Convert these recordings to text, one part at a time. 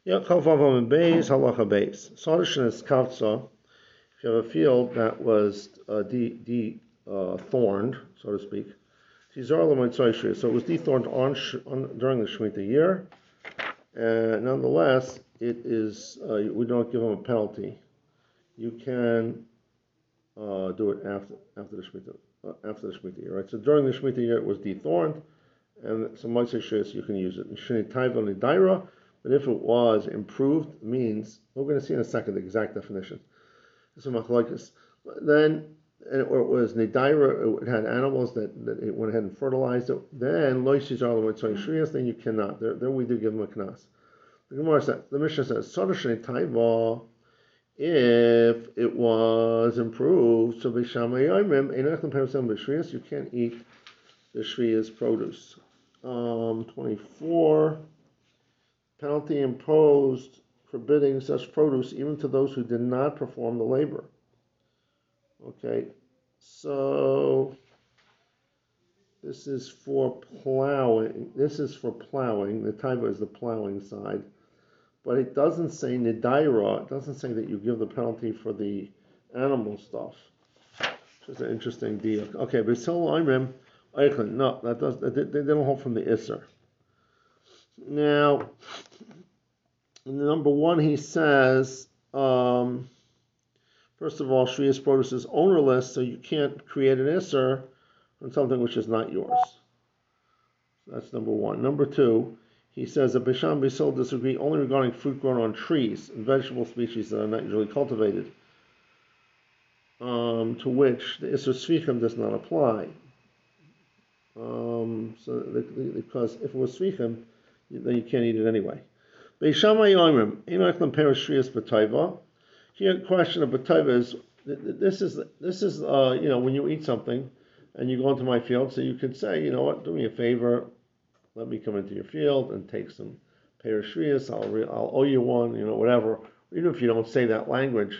Yeah, Kalvavam and Bays, Halacha Bays. Sodishin is Kavtza. If you have a field that was thorned, so to speak, so it was dethorned during the Shemitah year, and nonetheless, it is we don't give them a penalty. You can do it after the Shemitah year, right? So during the Shemitah year, it was dethorned, and so Motzei Shus you can use it. But if it was improved, means we're going to see in a second the exact definition. So machlokes. Then, or it was nedaira, it had animals that it went ahead and fertilized it. Then then you cannot. There we do give them a knas. The Gemara says, the Mishnah says, if it was improved, so you can't eat the shviya's produce. 24, penalty imposed forbidding such produce even to those who did not perform the labor. Okay, so this is for plowing. The taiva is the plowing side. But it doesn't say nidaira. It doesn't say that you give the penalty for the animal stuff. Which is an interesting deal. Okay, but no, that does. They don't hold from the Isser. Now, number one, he says, first of all, Shvius produce is ownerless, so you can't create an Isser on something which is not yours. That's number one. Number two, he says that Bisham Bisol disagree only regarding fruit grown on trees and vegetable species that are not usually cultivated, to which the Isser Svichim does not apply. Because if it was Svichim, then you can't eat it anyway. Here, question of Bataiva is this is when you eat something and you go into my field, so you could say, you know what, do me a favor, let me come into your field and take some Peir Shrius, I'll owe you one, whatever. Even if you don't say that language,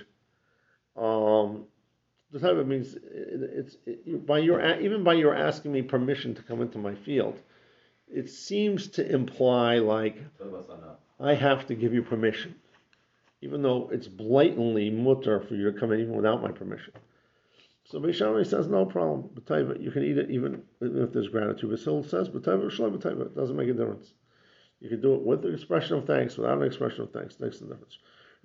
the type of means even by your asking me permission to come into my field, it seems to imply like I have to give you permission, even though it's blatantly mutter for you to come in even without my permission. So Beishamai says no problem, but you can eat it even if there's gratitude. Basil says it doesn't make a difference. You can do it with the expression of thanks, without an expression of thanks. Makes the difference.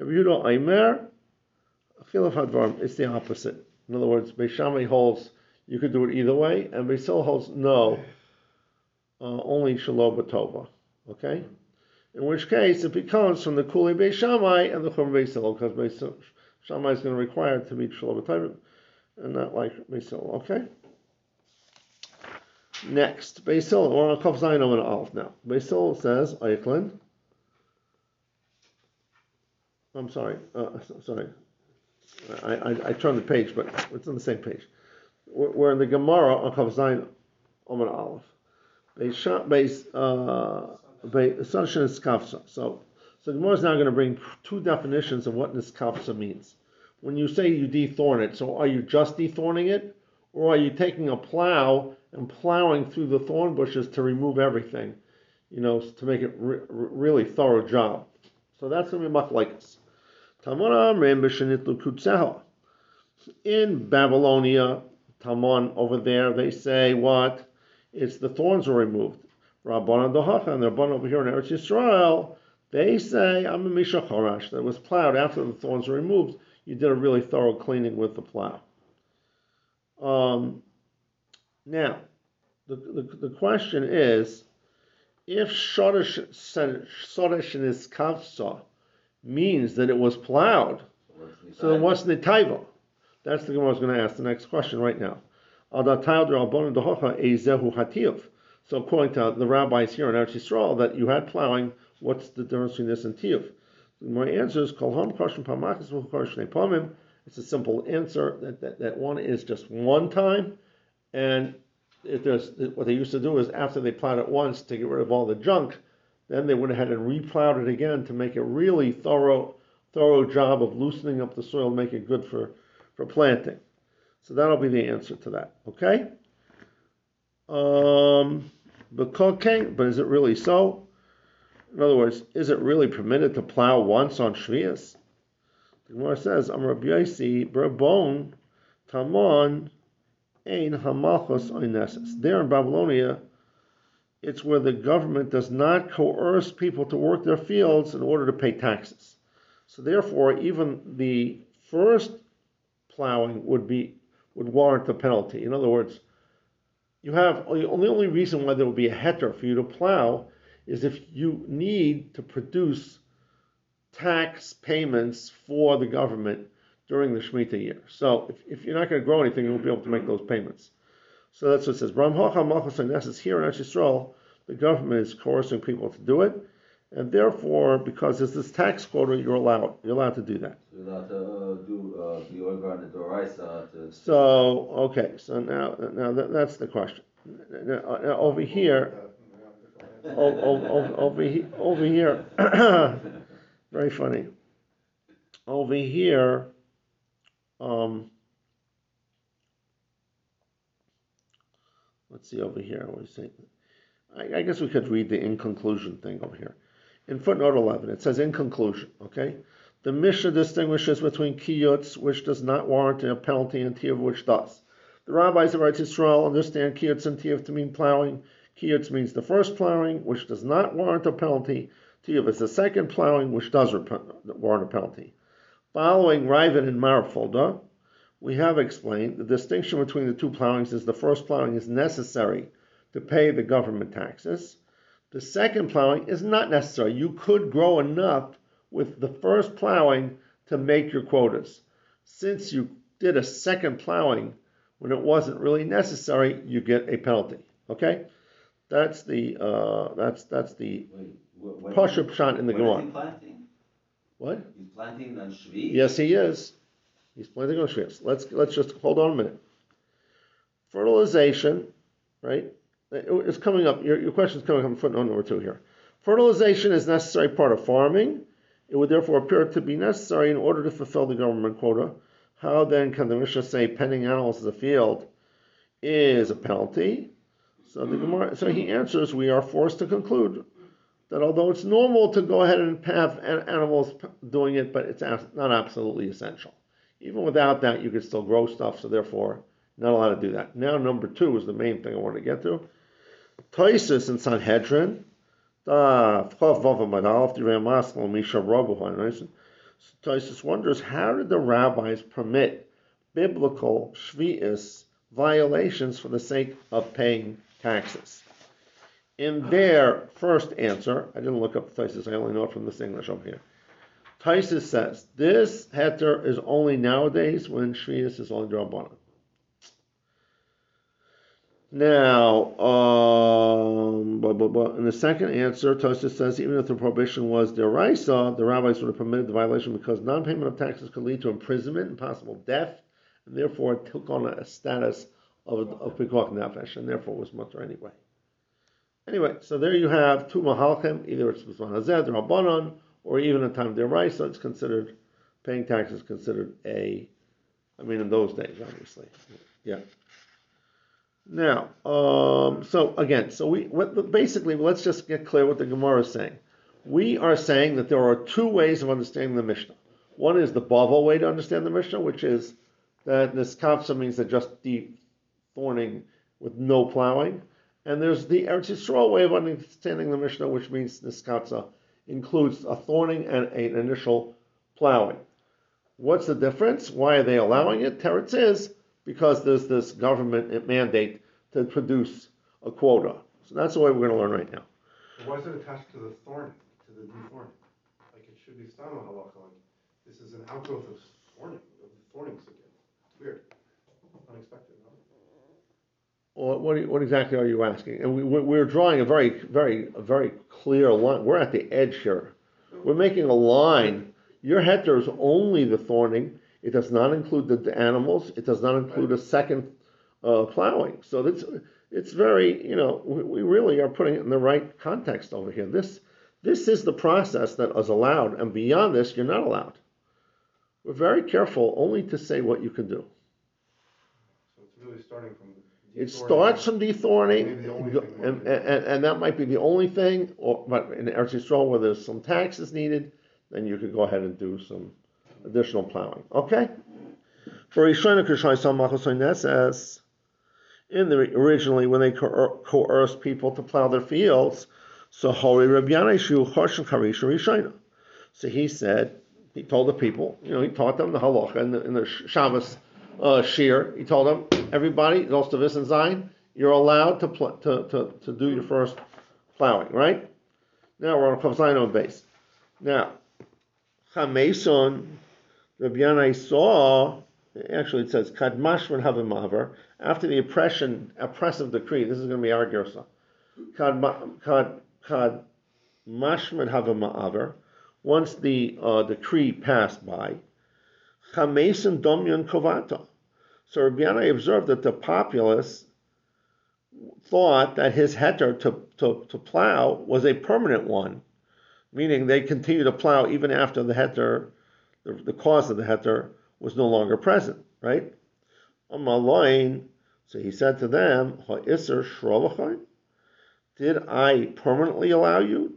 It's the opposite. In other words, Beishamai holds you could do it either way, and Basil holds no, only Shalom Batova. Okay? In which case, it becomes from the Kuli Beishamai and the Chum Basil, because Beishamai is going to require it to be Shalom Batova, and not like Basil. Okay? Next, Basil, or Kaf Zayin on Aleph now. Basil says, Eichlin. I'm sorry. I turned the page, but it's on the same page. We're in the Gemara on Kaf Zayin on Aleph. Assumption is Kafsa. So the Gemara is now going to bring two definitions of what Niskafsa means. When you say you dethorn it, so are you just dethorning it, or are you taking a plow and plowing through the thorn bushes to remove everything, to make it really thorough job? So that's going to be machlokes. In Babylonia, Taman over there, they say what? It's the thorns were removed. Rabbanan Dohacha and the Rabbanan over here in Eretz Yisrael, they say I'm a Misha Chorash that was plowed after the thorns were removed. You did a really thorough cleaning with the plow. Now, the question is, if Shodesh in his Kavsa means that it was plowed, so then what's Netaiva? That's the Gemara is going to ask the next question right now. So according to the rabbis here in Eretz Yisrael, that you had plowing, what's the difference between this and tiyuf? My answer is it's a simple answer that one is just one time, and if there's what they used to do is after they plowed it once to get rid of all the junk, then they went ahead and replowed it again to make a really thorough job of loosening up the soil, make it good for planting. So that'll be the answer to that. Okay. But is it really so? In other words, is it really permitted to plow once on Shvius? The Gemara says, Am Rabbi Yosi, Brabon, Tamon, Ein Hamalchus Oinesis. There in Babylonia, it's where the government does not coerce people to work their fields in order to pay taxes. So therefore, even the first plowing would warrant a penalty. In other words, you have the only reason why there will be a heter for you to plow is if you need to produce tax payments for the government during the Shemitah year. So if you're not going to grow anything, you won't be able to make those payments. So that's what it says. Bram Hocha Malchus Oinesis, here in Eretz Yisrael, the government is coercing people to do it, and therefore, because there's this tax quota, you're allowed to do that. So you're allowed to do the Oivar and the Doraisa. So okay, so now that's the question. Now, over here, over here, very funny. Over here, let's see over here. What do you say? I guess we could read the in conclusion thing over here. In footnote 11, it says in conclusion, okay? The Mishnah distinguishes between kiyutz, which does not warrant a penalty, and tiyuv, which does. The rabbis of Eretz Yisrael understand kiyutz and tiyuv to mean plowing. Kiyutz means the first plowing, which does not warrant a penalty. Tiyuv is the second plowing, which does warrant a penalty. Following Ravid and Marfolda, we have explained the distinction between the two plowings is the first plowing is necessary to pay the government taxes. The second plowing is not necessary. You could grow enough with the first plowing to make your quotas. Since you did a second plowing when it wasn't really necessary, you get a penalty. Okay, that's the Pasha Pshat in the Gemara. What is he planting? What? He's planting on Shvi? Yes, he is. He's planting on Shvi. Let's just hold on a minute. Fertilization, right? It's coming up. Your question is coming up in footnote number 2 here. Fertilization is a necessary part of farming. It would therefore appear to be necessary in order to fulfill the government quota. How then can the Mishnah say penning animals in the field is a penalty? So the Gemara, so he answers, we are forced to conclude that although it's normal to go ahead and have animals doing it, but it's not absolutely essential. Even without that, you could still grow stuff, so therefore, not allowed to do that. Now, number 2 is the main thing I want to get to. Toisus in Sanhedrin, Toisus wonders, how did the rabbis permit biblical shvi'is violations for the sake of paying taxes? In their first answer, I didn't look up the Toisus, I only know it from this English over here. Toisus says, this heter is only nowadays when shvi'is is only drabanan. Now, in the second answer, Tosfos says even if the prohibition was deraisa, the rabbis would have permitted the violation because non-payment of taxes could lead to imprisonment and possible death, and therefore it took on a status of pikuach nefesh, and therefore was mutter anyway. Anyway, so there you have two mahalchim, either it's b'zman hazeh, rabbanon, or even in time deraisa, it's considered, paying taxes considered in those days, obviously. Yeah. Now, basically, let's just get clear what the Gemara is saying. We are saying that there are 2 ways of understanding the Mishnah. One is the Bavel way to understand the Mishnah, which is that niskavsa means that just deep thorning with no plowing. And there's the Eretz Yisrael way of understanding the Mishnah, which means niskavsa includes a thorning and an initial plowing. What's the difference? Why are they allowing it? Teretz is because there's this government mandate to produce a quota. So that's the way we're going to learn right now. Why is it attached to the thorn, to the de-thorn? Like it should be stama halacha. Like this is an outgrowth of thorning again. It's weird. Unexpected, no? Well, what exactly are you asking? And we're drawing a very clear line. We're at the edge here. We're making a line. Your heter is only the thorning. It does not include the animals. It does not include a second plowing. So it's very, we really are putting it in the right context over here. This is the process that is allowed, and beyond this, you're not allowed. We're very careful only to say what you can do. So it's really starting from the It Dethorning starts from dethorning, maybe the only thing and, one can do. and that might be the only thing, but in Eretz Yisrael where there's some taxes needed, then you could go ahead and do some additional plowing. Okay? For Rishona Kushai Samachosai Neses, originally when they coerced people to plow their fields, so Hori Rabbi Yanai Choshen Karisha Rishona. So he told the people, he taught them the halacha in the Shabbos shir. He told them, everybody, those to Vis and Zayin, you're allowed to do your first plowing, right? Now we're on Chav Zayin on base. Now, Chameson, Rabbi Yanai saw, actually it says, Kad Mashman Havim Mahaver, after the oppressive decree, this is going to be our Gersa. Kad Mashman Havim Mahaver, once the decree passed by, Chameson Domyon Kovata. So Rabbi Yanai observed that the populace thought that his heter to plow was a permanent one, meaning they continued to plow even after the heter, the cause of the heter, was no longer present, right? Amalain, so he said to them, Ha'isr shrolachai, did I permanently allow you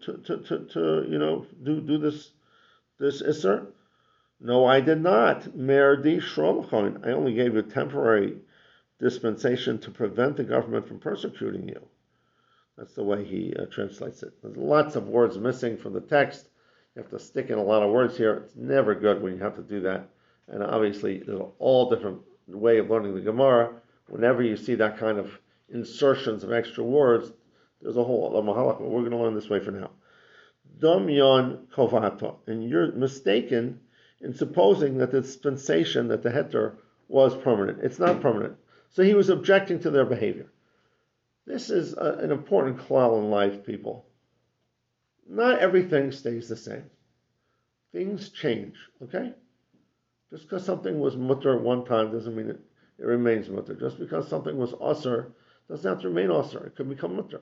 to do this isser? No, I did not. Merdi shrolachai, I only gave you a temporary dispensation to prevent the government from persecuting you. That's the way he translates it. There's lots of words missing from the text. You have to stick in a lot of words here. It's never good when you have to do that. And obviously, there's all different way of learning the Gemara. Whenever you see that kind of insertions of extra words, there's a whole mahalach. We're going to learn this way for now. Domyon kovata, and you're mistaken in supposing that the dispensation, that the heter was permanent. It's not permanent. So he was objecting to their behavior. This is an important klal in life, people. Not everything stays the same. Things change, okay? Just because something was mutter at one time doesn't mean it remains mutter. Just because something was usher doesn't have to remain usher. It could become mutter.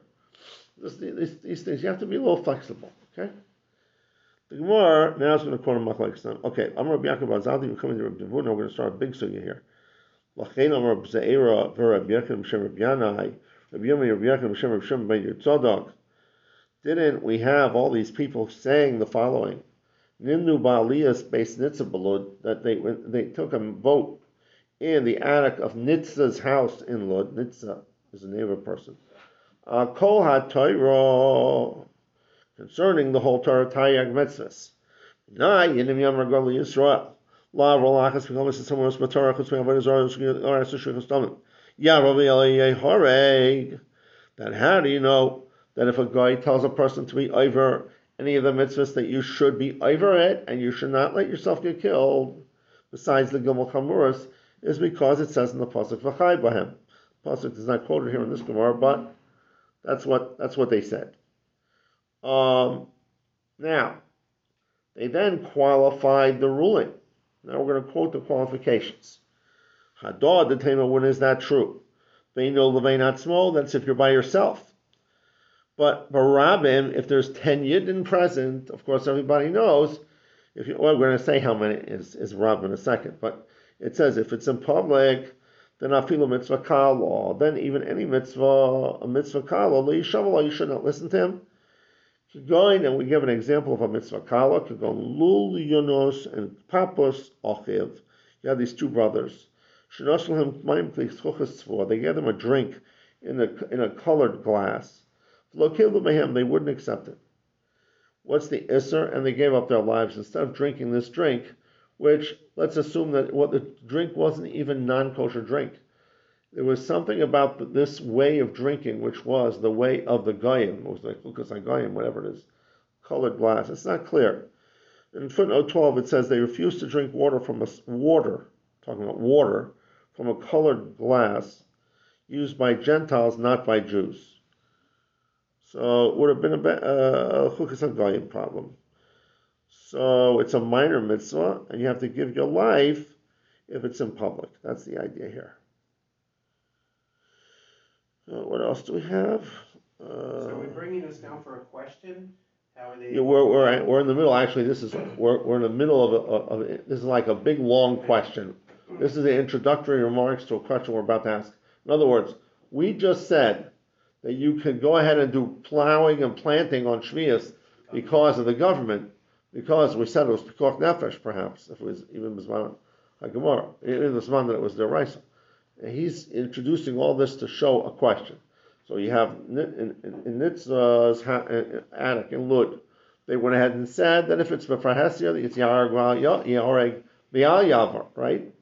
These things, you have to be a little flexible, okay? The Gemara now is going to quote a machlekes. Okay, I'm Rabbi Yaakov Azadi, we're coming to Rabbi Devuna, we're going to start a big sugya here. L'chein Amar B'Ze'era v'Rabbi Yaakov M'Shem Rabbi Yanai, Rabbi Yomi Rabbi Yaakov M'Shem Rabbi Shem Ben Yitzadok. Didn't we have all these people saying the following? Nimnu Ba'aliyas Beis Nitzah Belud, that they took a vote in the attic of Nitzah's house in Lud. Nitzah is the name of a person. Kol HaTorah, concerning the whole Torah Taryag Mitzvahs. Na Yinim Yom Ragal Yisrael. La Rolachas V'Chomas Tzamos B'Torah Chutz V'Avodah Zarah Oras Shechus Tamim. Ya Rabbi Eliyeh Horeg. Then how do you know that if a guy tells a person to be over any of the mitzvahs that you should be over it and you should not let yourself get killed, besides the Gimel Chamuras, is because it says in the pasuk V'chai Bahem. Pasuk is not quoted here in this Gemara, but that's what they said. Now they then qualified the ruling. Now we're going to quote the qualifications. Hadad the Tema, when is that true? Beino Levein Atzmo, that's if you're by yourself. But Barabim, if there's 10 Yidden present, of course everybody knows, we're going to say how many is Rab in a second, but it says if it's in public, then afilu mitzvah kala, then even any mitzvah, a mitzvah kala, you should not listen to him. Going, and we give an example of a mitzvah kala, could go Lul Yonos and Papos Ochiv. You have these two brothers. They gave them a drink in a colored glass. They wouldn't accept it. What's the Isser? And they gave up their lives instead of drinking this drink, which let's assume that what the drink wasn't even non-kosher drink. There was something about this way of drinking, which was the way of the Goyim. It was like Lukas Goyim, whatever it is, colored glass. It's not clear. In footnote 12, it says they refused to drink water from a colored glass used by Gentiles, not by Jews. So it would have been a Lukas Goyim problem. So it's a minor mitzvah, and you have to give your life if it's in public. That's the idea here. What else do we have? So we're bringing this now for a question. How are they? Yeah, we're in the middle. Actually, we're in the middle of this is like a big long question. This is the introductory remarks to a question we're about to ask. In other words, We just said that you can go ahead and do plowing and planting on Shvius because of the government, because we said it was Pekuach Nefesh, perhaps, if it was even Bisman HaGemara, even Bisman that it was Deraisa. And he's introducing all this to show a question. So you have in Nitzvah's attic in Lud, they went ahead and said that if it's B'Farhesia, it's Yareg B'Al Yavar, right?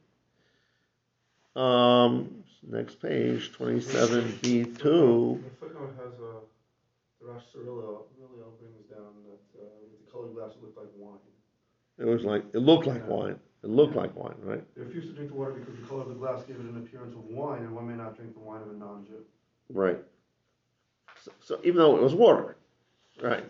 Next page, 27b2. The footnote has the Rosh Cirillo brings down that with the colored glass it looked like wine. It looked like wine. It looked like wine, right? They refused to drink the water because the color of the glass gave it an appearance of wine, and one may not drink the wine of a non-Jew. Right. So even though it was water, right?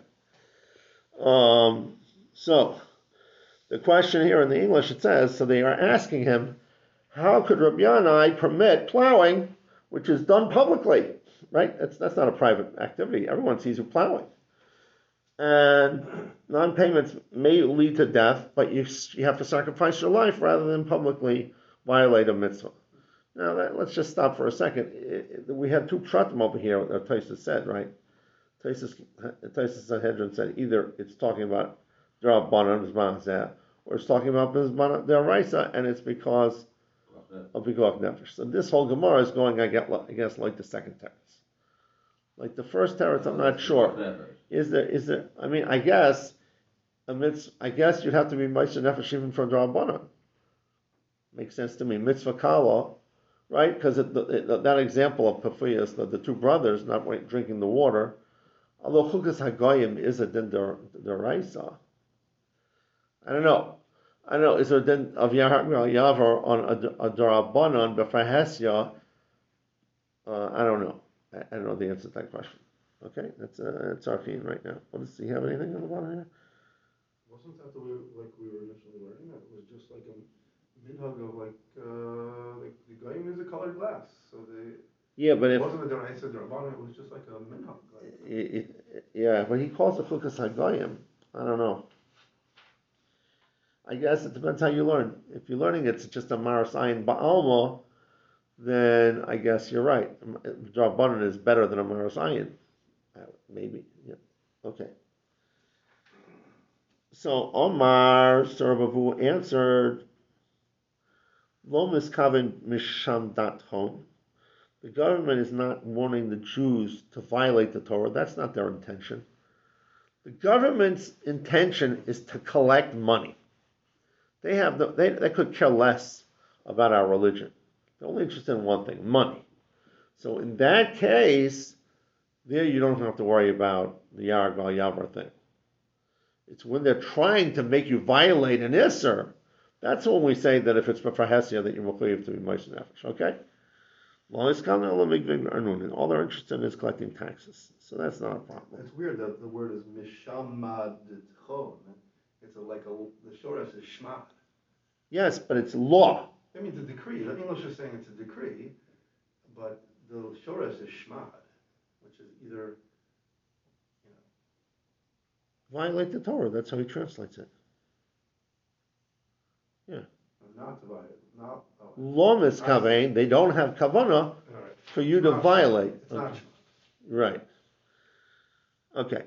So the question here in the English, it says, so they are asking him, how could Rabbi Yanai permit plowing, which is done publicly, right? That's not a private activity. Everyone sees you plowing. And non-payments may lead to death, but you have to sacrifice your life rather than publicly violate a mitzvah. Now, let's just stop for a second. We had two pshatim over here, that Tosfos said, right? Tosfos Sanhedrin said either it's talking about D'Rabbanan, B'Zman, or it's talking about B'Zman D'Oraisa, and it's because of Pekuach Nefesh. So this whole Gemara is going, I guess, like the second teretz. Like the first teretz, I'm not sure. Is there? I mean, I guess you'd have to be Meiser Nefesh even for D'Rabbanan. Makes sense to me. Mitzvah Kala, right? Because that example of Pafuyas, the two brothers not drinking the water, although Chukas Hagoyim is a din deraisa. I don't know. Is there a din of Yavar on a D'Rabbanan B'Farhesia? I don't know. I don't know the answer to that question. Okay, that's our theme right now. Do you have anything on the bottom here? Wasn't that the way we were initially learning? That it was just like a minhag of the goyim is a colored glass, so but it wasn't a deraisa D'Rabbanan. It was just like a minhag. But he calls it chukas hagoyim. I don't know. I guess it depends how you learn. If you're learning it's just a maras ayin ba'alma, then I guess you're right. D'Rabbanan is better than a maras ayin. Maybe, yeah. Okay. So Omar Sarabavu answered, Lo miskaven misham dat hom. The government is not wanting the Jews to violate the Torah. That's not their intention. The government's intention is to collect money. They could care less about our religion. They're only interested in one thing, money. So in that case, there you don't have to worry about the Yarag B'Al Yavar thing. It's when they're trying to make you violate an Isser, that's when we say that if it's B'Farhesia that you're mechuyev to be Meiser Nefesh, okay? All they're interested in is collecting taxes. So that's not a problem. It's weird that the word is mishamaditchon. It's the shoresh is shmad. Yes, but it's law. I mean, the decree. The English is saying it's a decree, but the shoresh is shmad, which is either, Violate the Torah. That's how he translates it. Yeah. Not to violate. Not. Law miskavein. They don't have kavana for you to violate. It's not shmad. Right. Okay.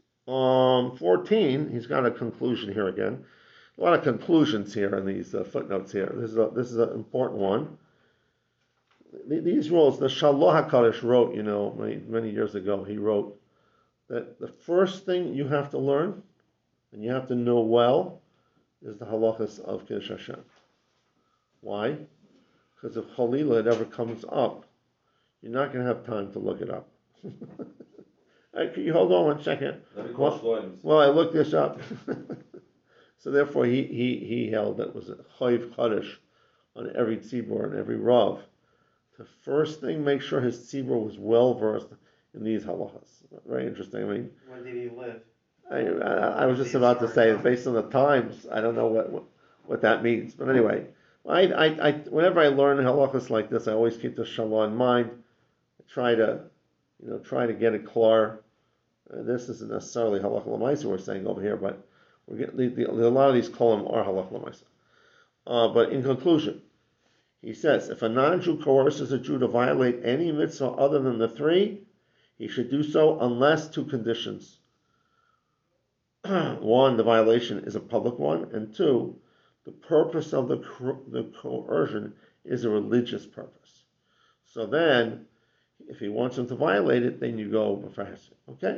14. He's got a conclusion here again. A lot of conclusions here in these footnotes here. This is an important one. These rules, the Shalom HaKadosh wrote, many years ago, he wrote that the first thing you have to learn, and you have to know well, is the halachas of Kiddush Hashem. Why? Because if Chalila it ever comes up, you're not going to have time to look it up. Can you hold on 1 second? Well, I looked this up. So therefore, he held that it was a chayiv chadash on every tzibur and every rav to first thing make sure his tzibur was well versed in these halachas. Very interesting. I mean, when did he live? I was just about to say, based on the times, I don't know what that means. But anyway, I whenever I learn halachas like this, I always keep the Shalom in mind. I try to get it clear. This isn't necessarily halach l'maisa we're saying over here, but we're getting a lot of these kolam are halach l'maisa. But in conclusion, He says, if a non-Jew coerces a Jew to violate any mitzvah other than the three, he should do so unless two conditions. One, the violation is a public one, and two, the purpose of the coercion is a religious purpose. So then, if he wants him to violate it, then you go b'farhesya. Okay?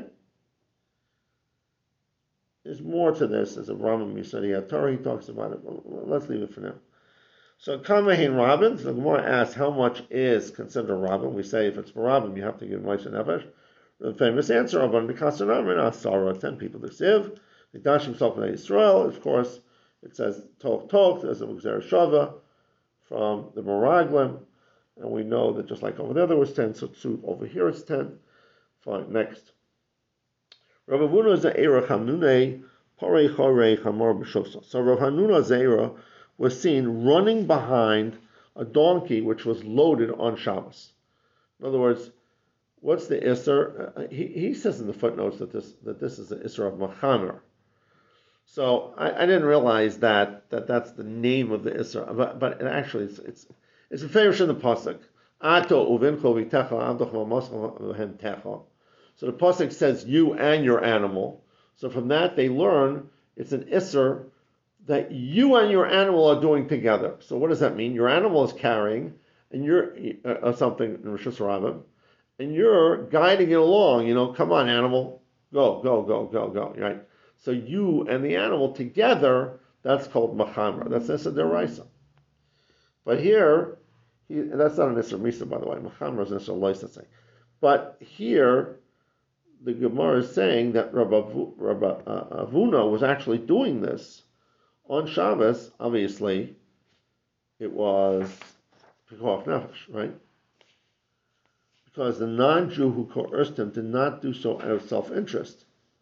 There's more to this. As a Rambam Yisrael Torah, he talks about it. Let's leave it for now. So Kamahin Rabin, so the Gemara asks how much is considered a Rabin. We say if it's for Rabin, you have to give Moshe Nefesh. The famous answer of the Kasanamrin Asara, 10 people to sieve. The Dash himself in Israel, of course, it says Tok, there's a Gzer Shava from the Meraglim, and we know that just like over there was 10, so over here it's 10. Fine, next. Rav Avuna Ze'era Chamnune Parei Chorei Chamor B'Shosa. So Rav Hanuna Ze'era was seen running behind a donkey which was loaded on Shabbos. In other words, what's the Isser? He says in the footnotes that this is the Isser of Machamer. So I didn't realize that's the name of the Isser, but it actually it's a famous in the pasuk. Ato uvincho v'techa avdoch v'moscha v'hem techa. So the pasuk says you and your animal. So from that they learn it's an Isser that you and your animal are doing together. So what does that mean? Your animal is carrying, and you're something in Rosh Hashanah, and you're guiding it along. Come on, animal, go, right? So you and the animal together, that's called Machamra. That's Issa Deraisa. But here, that's not an Issa Misa, by the way. Machamra is an Issa Loisa. But here, the Gemara is saying that Rabbi Avuna was actually doing this on Shabbos. Obviously, it was Pikuach Nefesh, right? Because the non-Jew who coerced him did not do so out of self-interest.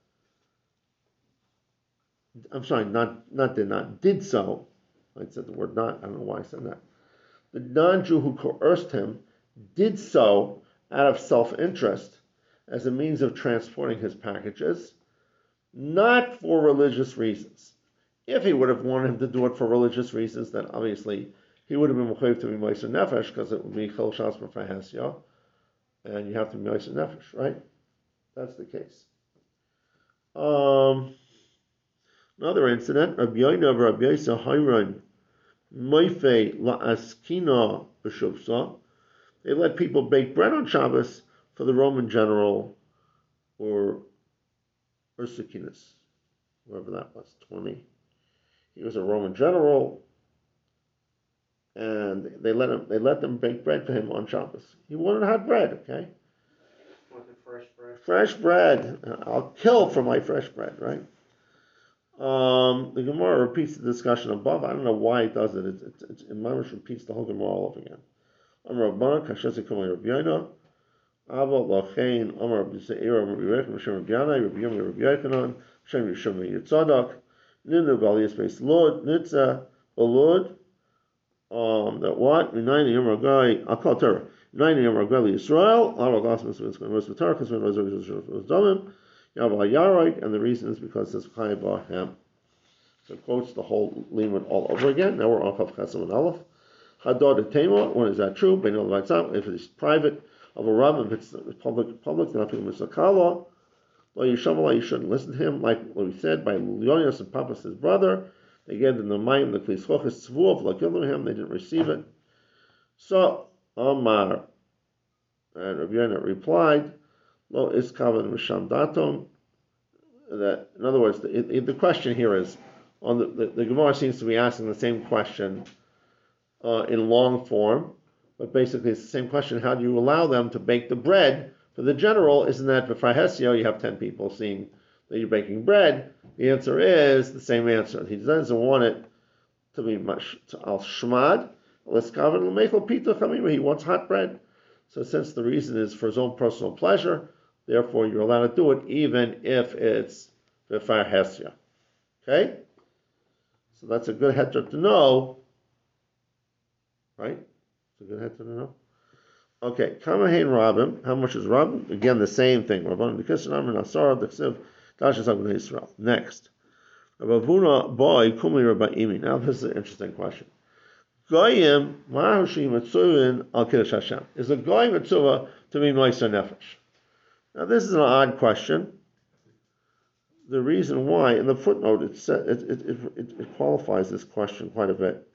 I'm sorry, did so. I said the word not, I don't know why I said that. The non-Jew who coerced him did so out of self-interest as a means of transporting his packages, not for religious reasons. If he would have wanted him to do it for religious reasons, then obviously he would have been mechayiv to be Moshe Nefesh, because it would be Chol Shas B'Farhesya, and you have to be Moshe Nefesh, right? That's the case. Another incident, Rabbi Yoina Rabbi Yisa Hayron Moife La'askina B'Shuvsa. They let people bake bread on Shabbos for the Roman general, or Ursicinus, whoever that was, 20. He was a Roman general, and they let them bake bread for him on Shabbos. He wanted hot bread, okay? Wanted fresh bread. Fresh bread. I'll kill for my fresh bread, right? The Gemara repeats the discussion above. I don't know why it does it. It Mamish repeats the whole Gemara all over again. Amar Rabbana Kashesi Kamei Rabbi Yoina Abba Lachein Amar Rabbi Ze'era Rabbi Yechon Hashem Rabbi Yanai Rabbi Yomi Rabbi Yechonon Hashem Yishom Yitzadak Ninu B'Aliyas Beis Lod Nitza Balod. That what? Minayin Yom Ragai. I'll call Torah. Minayin Yom Ragai Yisrael. Amar Glasmas V'Tzkan V'Tzkan because when Rozog Damim. And the reason is because it's Chai Ba'hem. So it quotes the whole limud all over again. Now we're on Chav Chesam and Aleph. Hadad Tema, when is that true? If it's private of a Rav, if it's public, then I think it's a Kala. You shouldn't listen to him, like what we said, by Leonidas and Papas, his brother. They gave them the Mayim, the Klis Choches Tzvuov, like him, they didn't receive it. So, Amar, and Rabbi Yoina replied, Lo iskavan misham datom. That, in other words, the question here is, the Gemara seems to be asking the same question in long form, but basically it's the same question: how do you allow them to bake the bread for the general? Isn't that b'farhesya? You have 10 people seeing that you're baking bread. The answer is the same answer. He doesn't want it to be much al shmad. He wants hot bread. So since the reason is for his own personal pleasure, therefore you're allowed to do it even if it's b'farhesya. Okay? So that's a good heter to know. Right? It's a good heter to know. Okay, Kamahain Rabim. How much is Rabim? Again, the same thing. Rabban Dikishanam and Asara Diksiv Dashes Agnes Israel. Next. Rabavuna boy Kumli Rabbaimi. Now this is an interesting question. Goyim Mahushi Mitzuvin Al Kiddush Hashem. Is a Goy Mitzvah to be Meiser Nefesh? Now this is an odd question. The reason why, in the footnote, it qualifies this question quite a bit.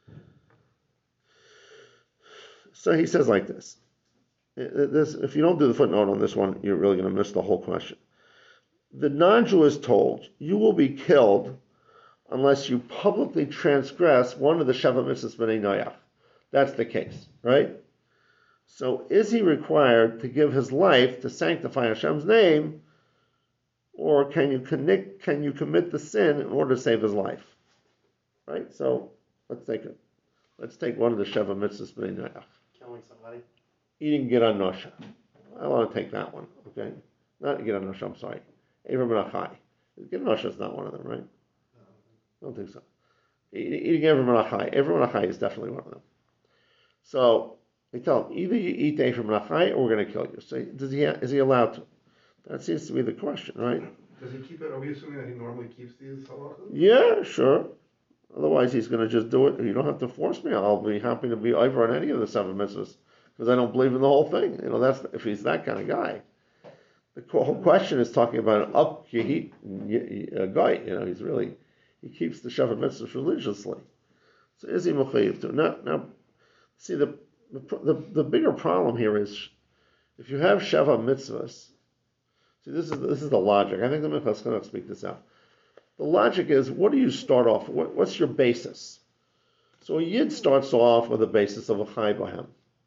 So he says like this. If you don't do the footnote on this one, you're really going to miss the whole question. The non-Jew is told, you will be killed unless you publicly transgress one of the Sheva Mitzvahs B'nai Noach. That's the case, right? So is he required to give his life to sanctify Hashem's name, or can you commit the sin in order to save his life? Right? So let's take it. Let's take one of the Sheva Mitzvahs B'nai Noach. Killing somebody? Eating Giran Nosha. I want to take that one, okay? Not Giran Nosha, I'm sorry. Eivah Menachai. Giran Nosha is not one of them, right? I don't think so. Eating Eivah Menachai. Eivah Menachai is definitely one of them. So they tell him, either you eat Eivah Menachai or we're going to kill you. So is he allowed to? That seems to be the question, right? Does he keep it? Are we assuming that he normally keeps these halachas? Yeah, sure. Otherwise, he's going to just do it. You don't have to force me. I'll be happy to be over on any of the 7 mitzvahs because I don't believe in the whole thing. That's if he's that kind of guy. The whole question is talking about an up guy. He keeps the Sheva mitzvahs religiously. So is he mechayiv to? Now, see the bigger problem here is if you have Sheva mitzvahs. See, this is the logic. I think the Mikvah is going to speak this out. The logic is, what do you start off? What's your basis? So a yid starts off with a basis of a chai b'hem.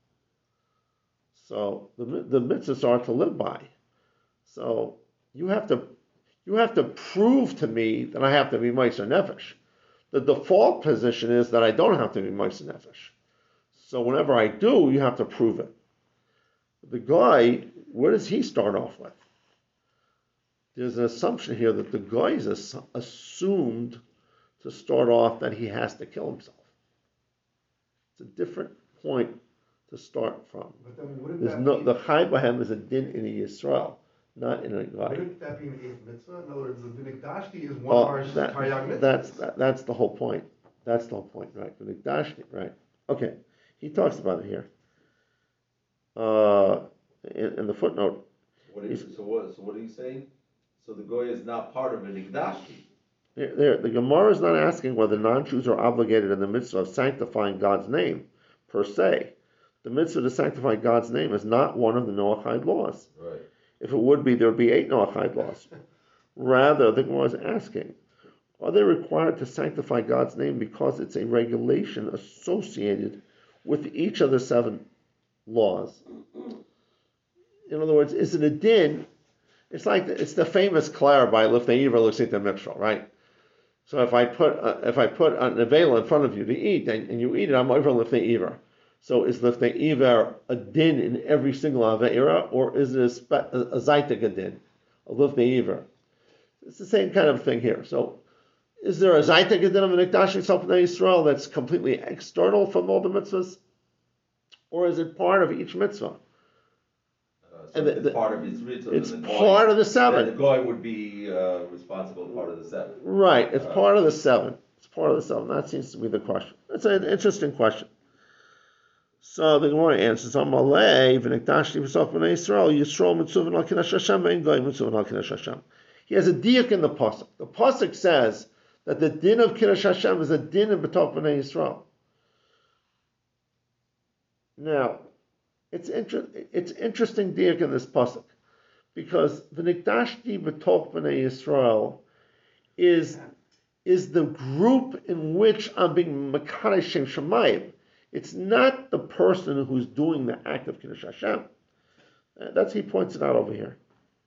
So the mitzvahs are to live by. So you have to prove to me that I have to be meiser nefesh. The default position is that I don't have to be meiser nefesh. So whenever I do, you have to prove it. The guy, where does he start off with? There's an assumption here that the guy is assumed to start off that he has to kill himself. It's a different point to start from. But then wouldn't There's that the Chai B'hem is a din in a Yisrael, not in a guy. Wouldn't that be an 8th mitzvah? In other words, the V'nikdashti is one of our Taryag mitzvahs. That's the whole point. That's the whole point, right? The Nikdashni, right? Okay, he talks about it here. In the footnote. What are you saying? So the goy is not part of an Ikdashi. The Gemara is not asking whether non-Jews are obligated in the mitzvah of sanctifying God's name, per se. The mitzvah to sanctify God's name is not one of the Noachide laws. Right. If it would be, there would be 8 Noachide laws. Rather, the Gemara is asking, are they required to sanctify God's name because it's a regulation associated with each of the 7 laws? In other words, is it a din? It's the famous Klar by Lifnei Iver L'Sita Mikshel, right? So if I put an avela in front of you to eat and you eat it, I'm over Lifnei Iver. So is Lifnei Iver a din in every single avera, or is it a zaitik a din, a Lifnei Iver? It's the same kind of thing here. So is there a zaitik a din of an Ikdash Yisrael B'nai Yisrael that's completely external from all the mitzvahs, or is it part of each mitzvah? It's part of his mitzvah. It's part of the 7. The goy would be responsible part of the 7. Right, it's part of the 7. It's part of the 7. That seems to be the question. It's an interesting question. So the Gemara answers, Amalei, v'nikdashti v'sof b'nei Yisrael, Yisrael mitzuvin al kiddush Hashem, and goy mitzuvin al kiddush Hashem. He has a diak in the pasuk. The pasuk says that the din of kiddush Hashem is a din in b'toch b'nei Yisrael. Now, it's interesting diak in this pasuk because v'nikdashti b'toch b'nei Yisrael is the group in which I'm being mekadesh Shem Shemayim. It's not the person who's doing the act of Kiddush Hashem. He points it out over here.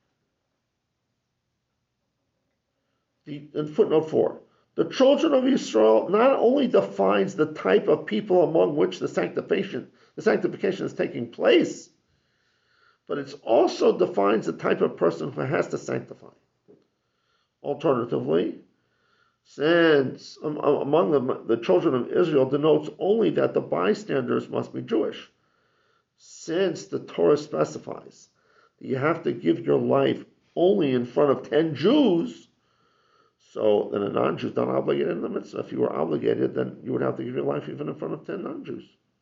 In footnote 4, the children of Yisrael not only defines the type of people among which the sanctification is taking place, but it also defines the type of person who has to sanctify. Alternatively, since among them the children of Israel denotes only that the bystanders must be Jewish, since the Torah specifies that you have to give your life only in front of 10 Jews, So then a non-Jew is not obligated in the mitzvah. If you were obligated, then you would have to give your life even in front of 10 non-Jews.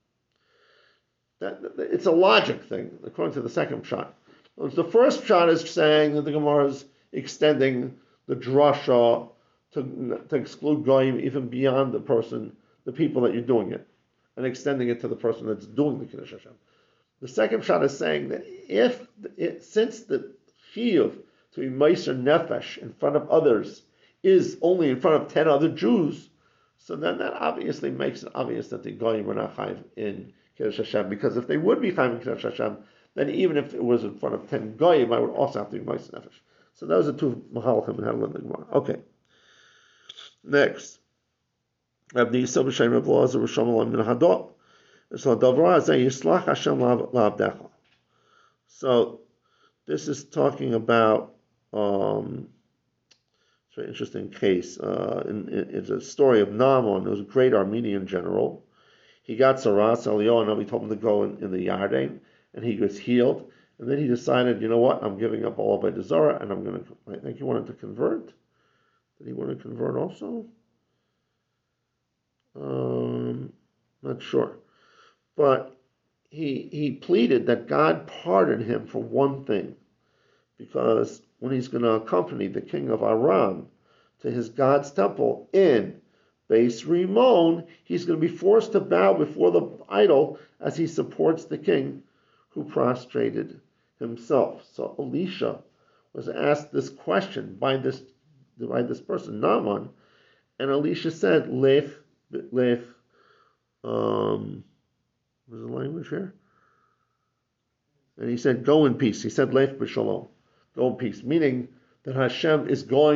It's a logic thing, according to the second shot. The first shot is saying that the Gemara is extending the drasha to exclude goyim even beyond the people that you're doing it, and extending it to the person that's doing the Kiddush Hashem. The second shot is saying that since the chiyuv to be meiser nefesh in front of others is only in front of 10 other Jews, so then that obviously makes it obvious that the goyim were not chayiv in Kiddush Hashem, because if they would be chayiv in Kiddush Hashem, then even if it was in front of 10 goyim, I would also have to be meiser nefesh. So those are two mahalachim and how to learn the Gemara. Okay. Next. Rabbi Yisrael b'shem Rabbi Elazar b'shem Elohim min hadot. So this is talking about it's a very interesting case. It's a story of Naaman, who was a great Armenian general. He got Saras Eliyahu, and we told him to go in the Yarden, and he was healed. And then he decided, you know what, I'm giving up all of Avodah Zarah, and I'm going to, I think he wanted to convert. Did he want to convert also? Not sure. But he pleaded that God pardon him for one thing, because when he's going to accompany the king of Aram to his God's temple in Beis Rimon, he's going to be forced to bow before the idol as he supports the king who prostrated himself. So Elisha was asked this question by this person, Naaman, and Elisha said, Lech, what's the language here? And he said, go in peace. He said, Lech b'shalom, go in peace, meaning that Hashem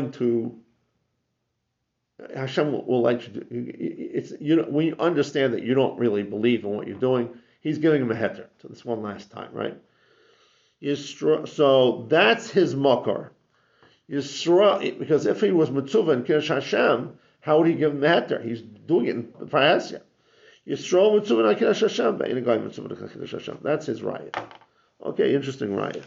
will let you do. When you understand that you don't really believe in what you're doing, he's giving him a heter to this one last time, right? So that's his makar. Yisra, because if he was mitzvah in Kiddush Hashem, how would he give him the heter? He's doing it in Parhasya. Yisrael mitzvah in Kiddush Hashem, but in a guy mitzvah in Kiddush Hashem. That's his raya. Okay, interesting raya.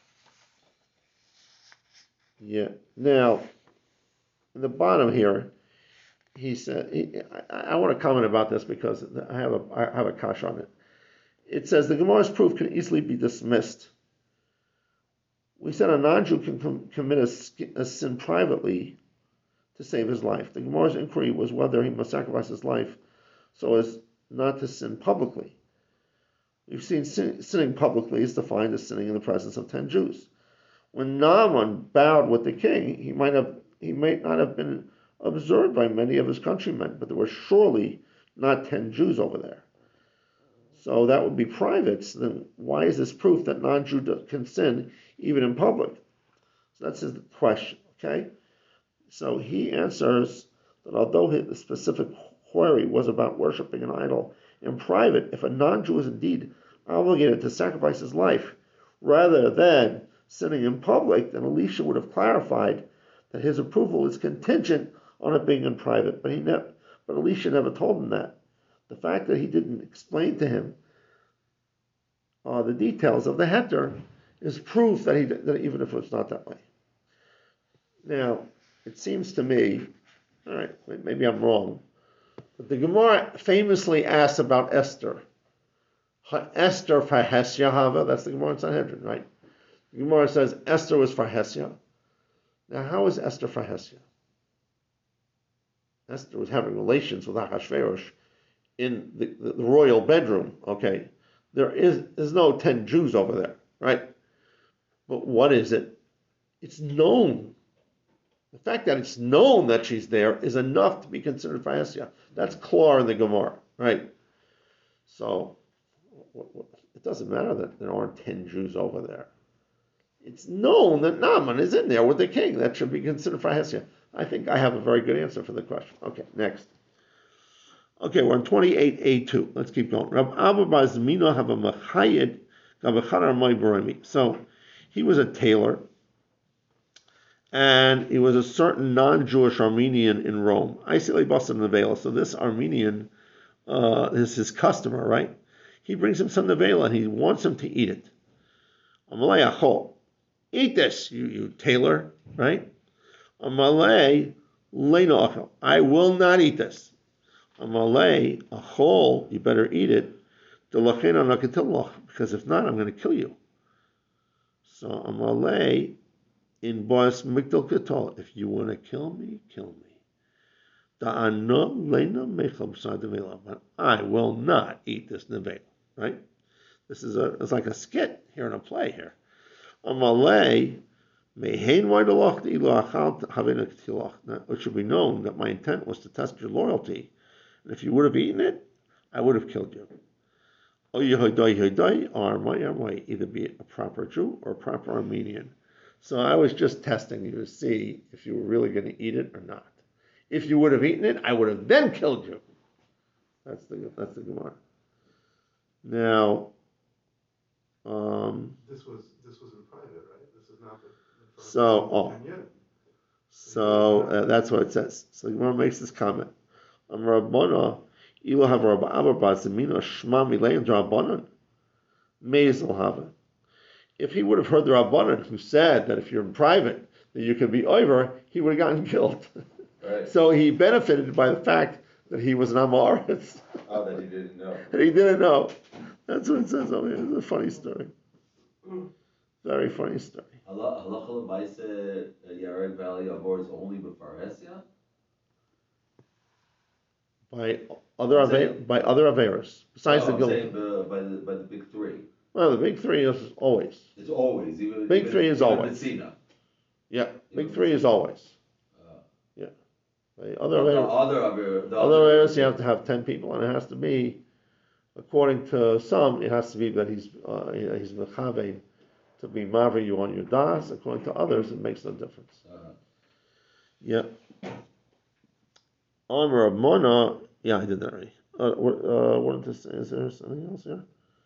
Yeah. Now, in the bottom here, he said, I want to comment about this because I have a kash on it. It says the Gemara's proof can easily be dismissed. We said a non-Jew can commit a sin privately to save his life. The Gemara's inquiry was whether he must sacrifice his life so as not to sin publicly. We've seen sinning publicly is defined as sinning in the presence of 10 Jews. When Naaman bowed with the king, he might not have been observed by many of his countrymen, but there were surely not 10 Jews over there. So that would be private. So then why is this proof that non-Jew can sin even in public? So that's his question, okay? So he answers that although the specific query was about worshiping an idol in private, if a non-Jew is indeed obligated to sacrifice his life rather than sinning in public, then Elisha would have clarified that his approval is contingent on it being in private. But Elisha never told him that. The fact that he didn't explain to him the details of the heter is proof that even if it's not that way. Now, it seems to me, all right, maybe I'm wrong, but the Gemara famously asks about Esther. Esther Farhesya Hava, that's the Gemara in Sanhedrin, right? The Gemara says Esther was Farhesya. Now, how is Esther Farhesya? Esther was having relations with Ahasuerus in the royal bedroom, okay? There's no 10 Jews over there, right? But what is it? It's known. The fact that it's known that she's there is enough to be considered Farhesya. That's clear in the Gemara, right? So, it doesn't matter that there aren't 10 Jews over there. It's known that Naaman is in there with the king. That should be considered Farhesya. I think I have a very good answer for the question. Okay, next. Okay, we're on 28a2. Let's keep going. Rav Abba bar Zmina have a machayed gavachar moy barami. So he was a tailor, and he was a certain non-Jewish Armenian in Rome. I see Basar Nevela. So this Armenian is his customer, right? He brings him some nevela and he wants him to eat it. Amalei achol, eat this, you tailor, right? Amalei Leina achel. I will not eat this. Amalei, a whole, you better eat it. Because if not, I'm going to kill you. So Amalei in Boas Mikdal Ketol. If you want to kill me, kill me. But I will not eat this nevela. Right? This is it's like a skit here in a play here. Amalei. Now, it should be known that my intent was to test your loyalty. And if you would have eaten it, I would have killed you. Either be a proper Jew or a proper Armenian. So I was just testing you to see if you were really going to eat it or not. If you would have eaten it, I would have then killed you. That's the Gemara. Now, This was in private, right? This is not the. So that's what it says. So the Gemara makes this comment. Rabbana, you will have Rabba Abba Bazimina Shma Milein Rabbanan. Mezel have it. If he would have heard the Rabbanan who said that if you're in private that you can be over, he would have gotten killed. Right. So he benefited by the fact that he was an Amoritz. Oh, that he didn't know. And he didn't know. That's what it says over here. It's a funny story. Very funny story. Halacha l'maaseh Yareg Valley Avor is only b'Farhesia? By other Averas. Besides the I'm Gilgal. saying by the big three. Well, the big three is always. It's always even Big three is even always. Messina. Yeah, big three is always. Yeah. The other The other Averas, you have to have 10 people, and it has to be, according to some, it has to be that he's mechavein to be maver you on your das. According to others, it makes no difference. Yeah. On Ramona, yeah, I did that already. What is this? Is there something else here?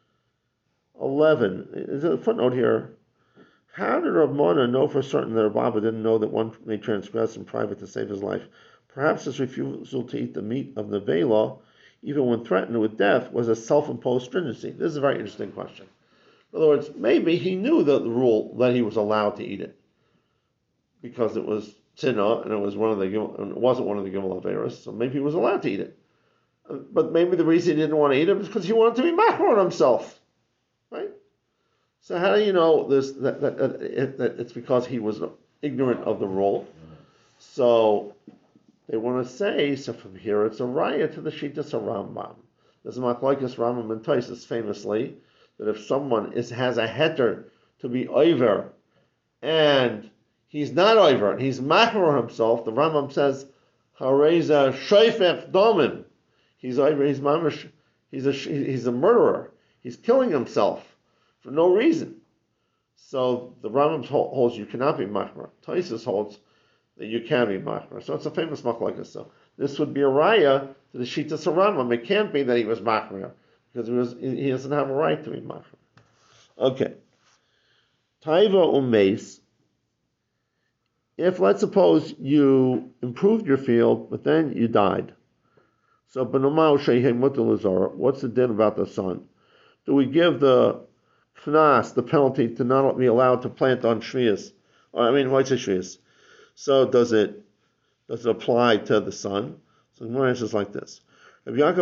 11. Is there a footnote here? How did Ramona know for certain that Rabba didn't know that one may transgress in private to save his life? Perhaps his refusal to eat the meat of the Vela, even when threatened with death, was a self-imposed stringency. This is a very interesting question. In other words, maybe he knew the rule that he was allowed to eat it because it was tzina and it was it wasn't one of the Gimel Averas, so maybe he was allowed to eat it. But maybe the reason he didn't want to eat it was because he wanted to be machmir on himself, right? So how do you know this? That it's because he was ignorant of the rule. So they want to say, so from here it's a raya to the Shittas of Rambam. There's a machlokes Rambam and Tosfos famously that if someone has a heter to be over and he's not over and he's machmir himself, the Rambam says hareza shoifech domin. He's over. He's mamish. He's a murderer. He's killing himself for no reason. So the Rambam holds you cannot be machmir. Tosfos holds that you can be machmir. So it's a famous machlokes. So this would be a raya to the Shittas of Rambam. It can't be that he was machmir because he doesn't have a right to be machmir. Okay. Taiva umeis. If let's suppose you improved your field, but then you died. So what's the din about the son? Do we give the knas, the penalty, to not be allowed to plant on shvius? What's a shvius? So does it apply to the son? So the Gemara answers like this: if you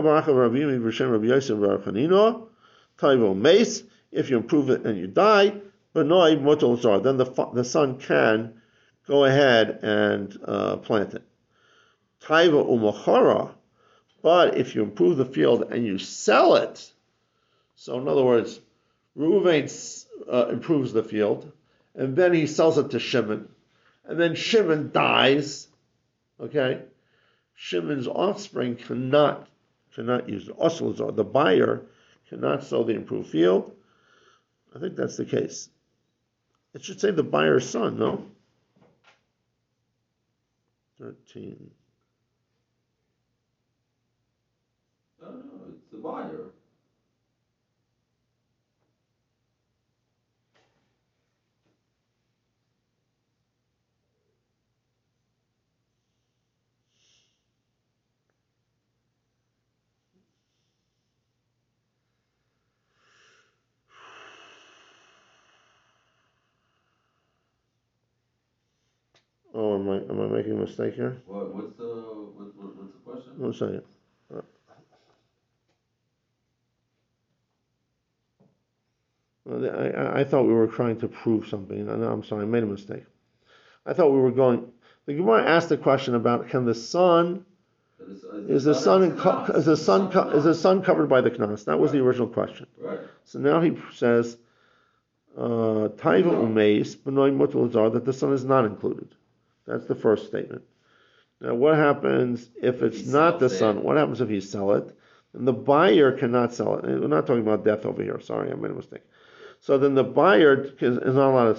improve it and you die, then the son can go ahead and plant it. Taiva umachara. But if you improve the field and you sell it, so in other words, Reuven improves the field, and then he sells it to Shimon, and then Shimon dies. Okay, Shimon's offspring cannot use it. Also, the buyer cannot sell the improved field. I think that's the case. It should say the buyer's son, no? 13. No, it's the buyer. Oh, am I making a mistake here? What's the question? 1 second. I thought we were trying to prove something. No, I'm sorry, I made a mistake. I thought we were going. The Gemara asked the question about can the sun is the sun covered by the knas? That was the original question. Right. So now he says taiva umeis b'noi mutal zar, that the sun is not included. That's the first statement. Now, what happens if it's not the sun? What happens if you sell it? And the buyer cannot sell it. We're not talking about death over here. Sorry, I made a mistake. So then the buyer is not allowed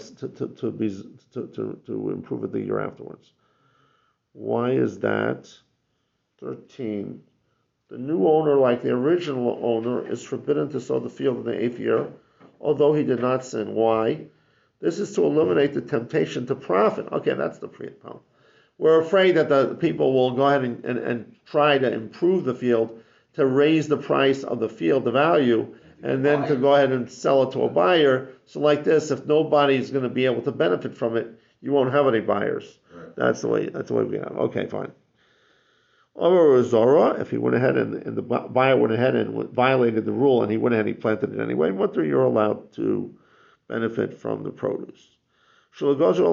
to improve it the year afterwards. Why is that? 13. The new owner, like the original owner, is forbidden to sow the field in the 8th year, although he did not sin. Why? This is to eliminate the temptation to profit. Okay, that's the problem. We're afraid that the people will go ahead and try to improve the field to raise the price of the field, the value, and then to go ahead and sell it to a buyer. So like this, if nobody's going to be able to benefit from it, you won't have any buyers. Right. That's the way we have. Okay, fine. Or Zora, if he went ahead and the buyer went ahead and violated the rule and he went ahead and he planted it anyway, you're allowed to benefit from the produce. They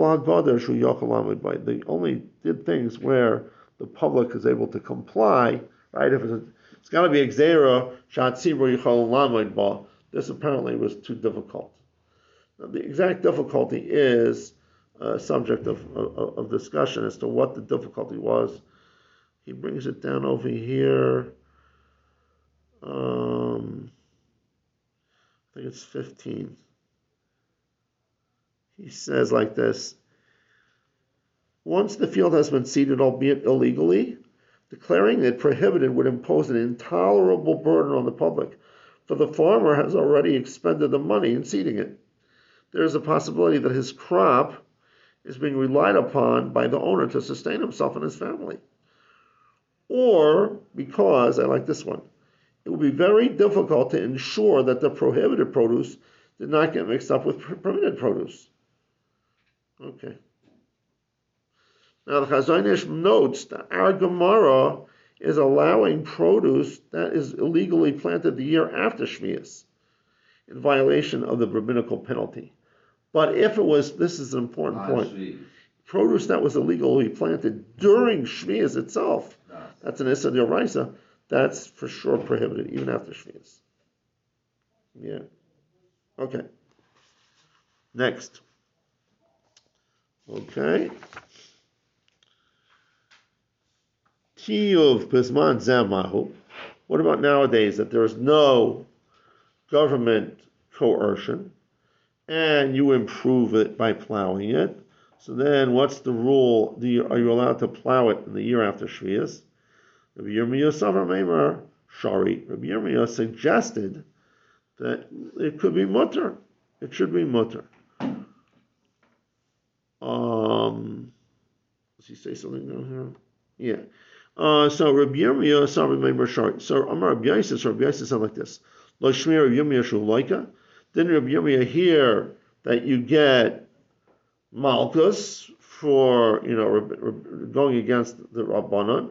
only did things where the public is able to comply, right? If it's got to be Xera, this apparently was too difficult. Now, the exact difficulty is a subject of discussion as to what the difficulty was. He brings it down over here. I think it's 15. He says like this: once the field has been seeded, albeit illegally, declaring it prohibited would impose an intolerable burden on the public, for the farmer has already expended the money in seeding it. There is a possibility that his crop is being relied upon by the owner to sustain himself and his family. Or because, I like this one, it would be very difficult to ensure that the prohibited produce did not get mixed up with permitted produce. Okay. Now the Chazon Ish notes that our Gemara is allowing produce that is illegally planted the year after Shmias, in violation of the rabbinical penalty. But if it was, this is an important point, produce that was illegally planted during Shmias itself, that's an Issa D'Oraisa, that's for sure prohibited, even after Shmias. Yeah. Okay. Next. Okay. Tiyuv Bisman Zamahu. What about nowadays that there is no government coercion and you improve it by plowing it? So then what's the rule? Are you allowed to plow it in the year after Shvias? Rabbi Yirmiyah Savar Meimar Shari. Rabbi Yirmiyah suggested that it could be mutter. It should be mutter. Does he say something down here? Yeah. So Rabbi Yirmiyah Savar Meimar Shari. So Amar Rabbi Yisrael said like this: Lo Shmir Rabbi Yirmiyah Shulaika. Didn't Rabbi Yirmiyah hear that you get malchus for going against the Rabbanon?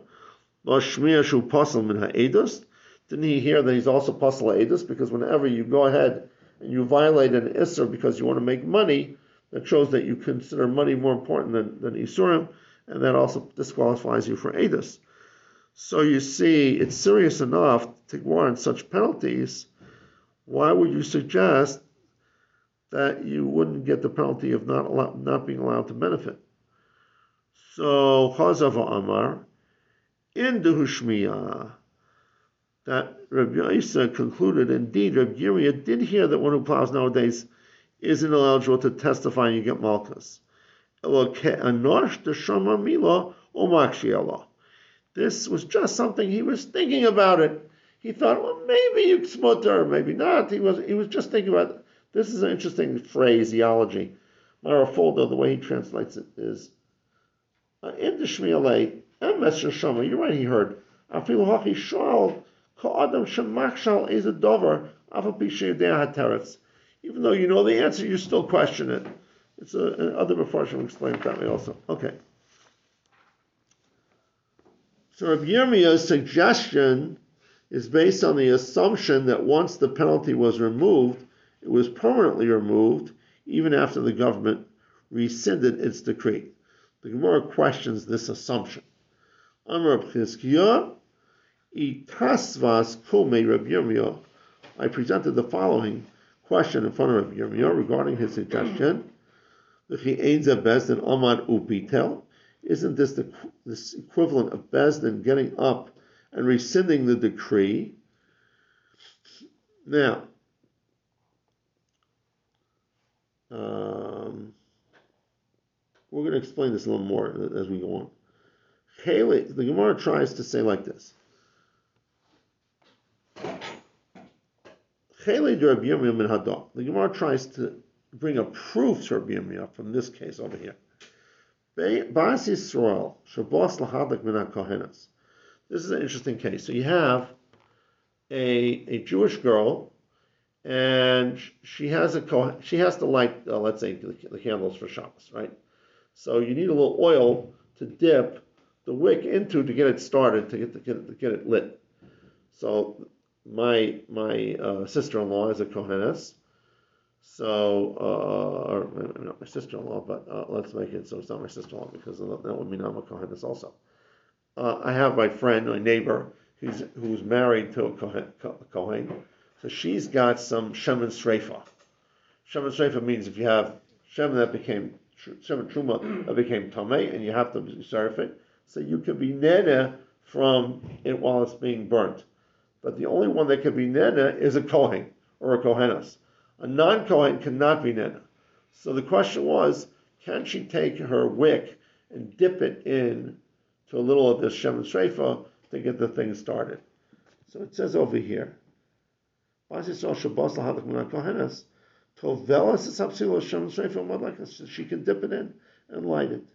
Didn't he hear that he's also pasal edus? Because whenever you go ahead and you violate an isser because you want to make money, that shows that you consider money more important than isurim, and that also disqualifies you for edus. So you see, it's serious enough to warrant such penalties. Why would you suggest that you wouldn't get the penalty of not being allowed to benefit? So Chazava Amar in Dehushmiya, that Rabbi Isa concluded, indeed, Rabbi Yirmiyah did hear that one who plows nowadays isn't eligible to testify and you get malchus. This was just something he was thinking about it. He thought, well, maybe you smutter, maybe not. He was just thinking about it. This is an interesting phraseology. Marafoldo, the way he translates it is in the Shmialei, Mesher Shama, you're right, he heard. Afilu Hachi Shal, Ka'adam Shemakshal is a dover, Afapishayadea Hateretz. Even though you know the answer, you still question it. It's other Mepharshim explain it that way also. Okay. So Rabbi Yirmiyah's suggestion is based on the assumption that once the penalty was removed, it was permanently removed, even after the government rescinded its decree. The Gemara questions this assumption. Amar Chizkiah, Itasvas Kume Rabbi Yirmiyah. I presented the following question in front of Rabbi Yirmiyah regarding his suggestion. Isn't this this equivalent of Bezdin getting up and rescinding the decree? Now, we're going to explain this a little more as we go on. The Gemara tries to say like this. The Gemara tries to bring a proof to Rabbi Yirmiyah from this case over here. Bas Yisrael, Shabbos Lahadak Min HaKohenas. This is an interesting case. So you have a Jewish girl, and she has to light, let's say, the candles for Shabbos, right? So you need a little oil to dip the wick into to get it started, to get it lit. So my sister-in-law is a Kohenes. So, or not my sister-in-law, but let's make it so it's not my sister-in-law, because that would mean I'm a Kohenes also. I have my friend, my neighbor, who's married to a Kohen. So she's got some Shemen Sreifa. Shemen Sreifa means if you have Shemen that became Shemen Truma that became Tameh, and you have to serve it, so you can be Nene from it while it's being burnt. But the only one that can be Nene is a Kohen or a Kohenes. A non-Kohen cannot be Nena. So the question was, can she take her wick and dip it in to a little of this Shemen Sreifa to get the thing started? So it says over here, she can dip it in and light it.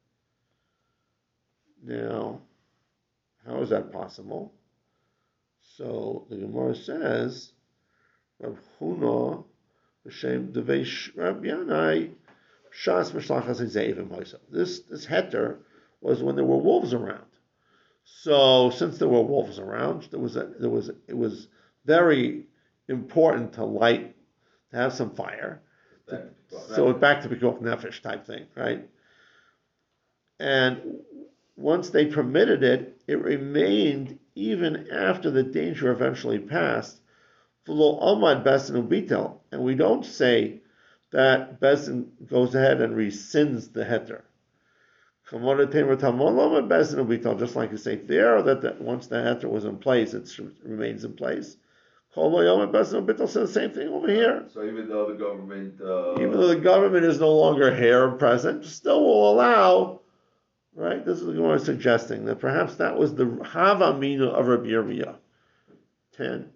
Now, how is that possible? So the Gemara says, Rav Huna, b'shem devei Rav Yanai, shas b'shlachas zeivim hoisa. This heter was when there were wolves around. So since there were wolves around, it was very important to have some fire. So back to Pikuach Nefesh type thing, right? And once they permitted it, it remained even after the danger eventually passed. And we don't say that Bezdin goes ahead and rescinds the heter. Just like you say there, that once the heter was in place, it remains in place. Says the same thing over here. So even though the government is no longer here and present, still will allow, right? This is what Gemara is suggesting, that perhaps that was the Hava Mina of Rabbi Yirmiyah. 10.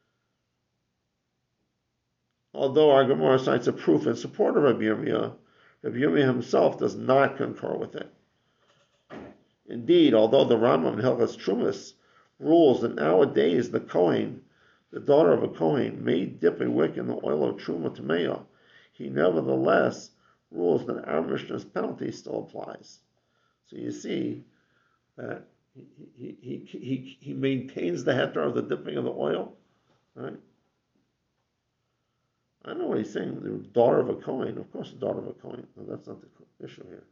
Although our Gemara cites a proof in support of Rabbi Yirmiyah himself does not concur with it. Indeed, although the Rambam in Hilchas Trumas rules that nowadays the Kohen, the daughter of a Kohen, may dip a wick in the oil of Truma Tameya, he nevertheless rules that our Mishnah's penalty still applies. So you see that he maintains the heter of the dipping of the oil, right? I don't know what he's saying. The daughter of a Kohen, of course, the daughter of a Kohen. No, that's not the issue here.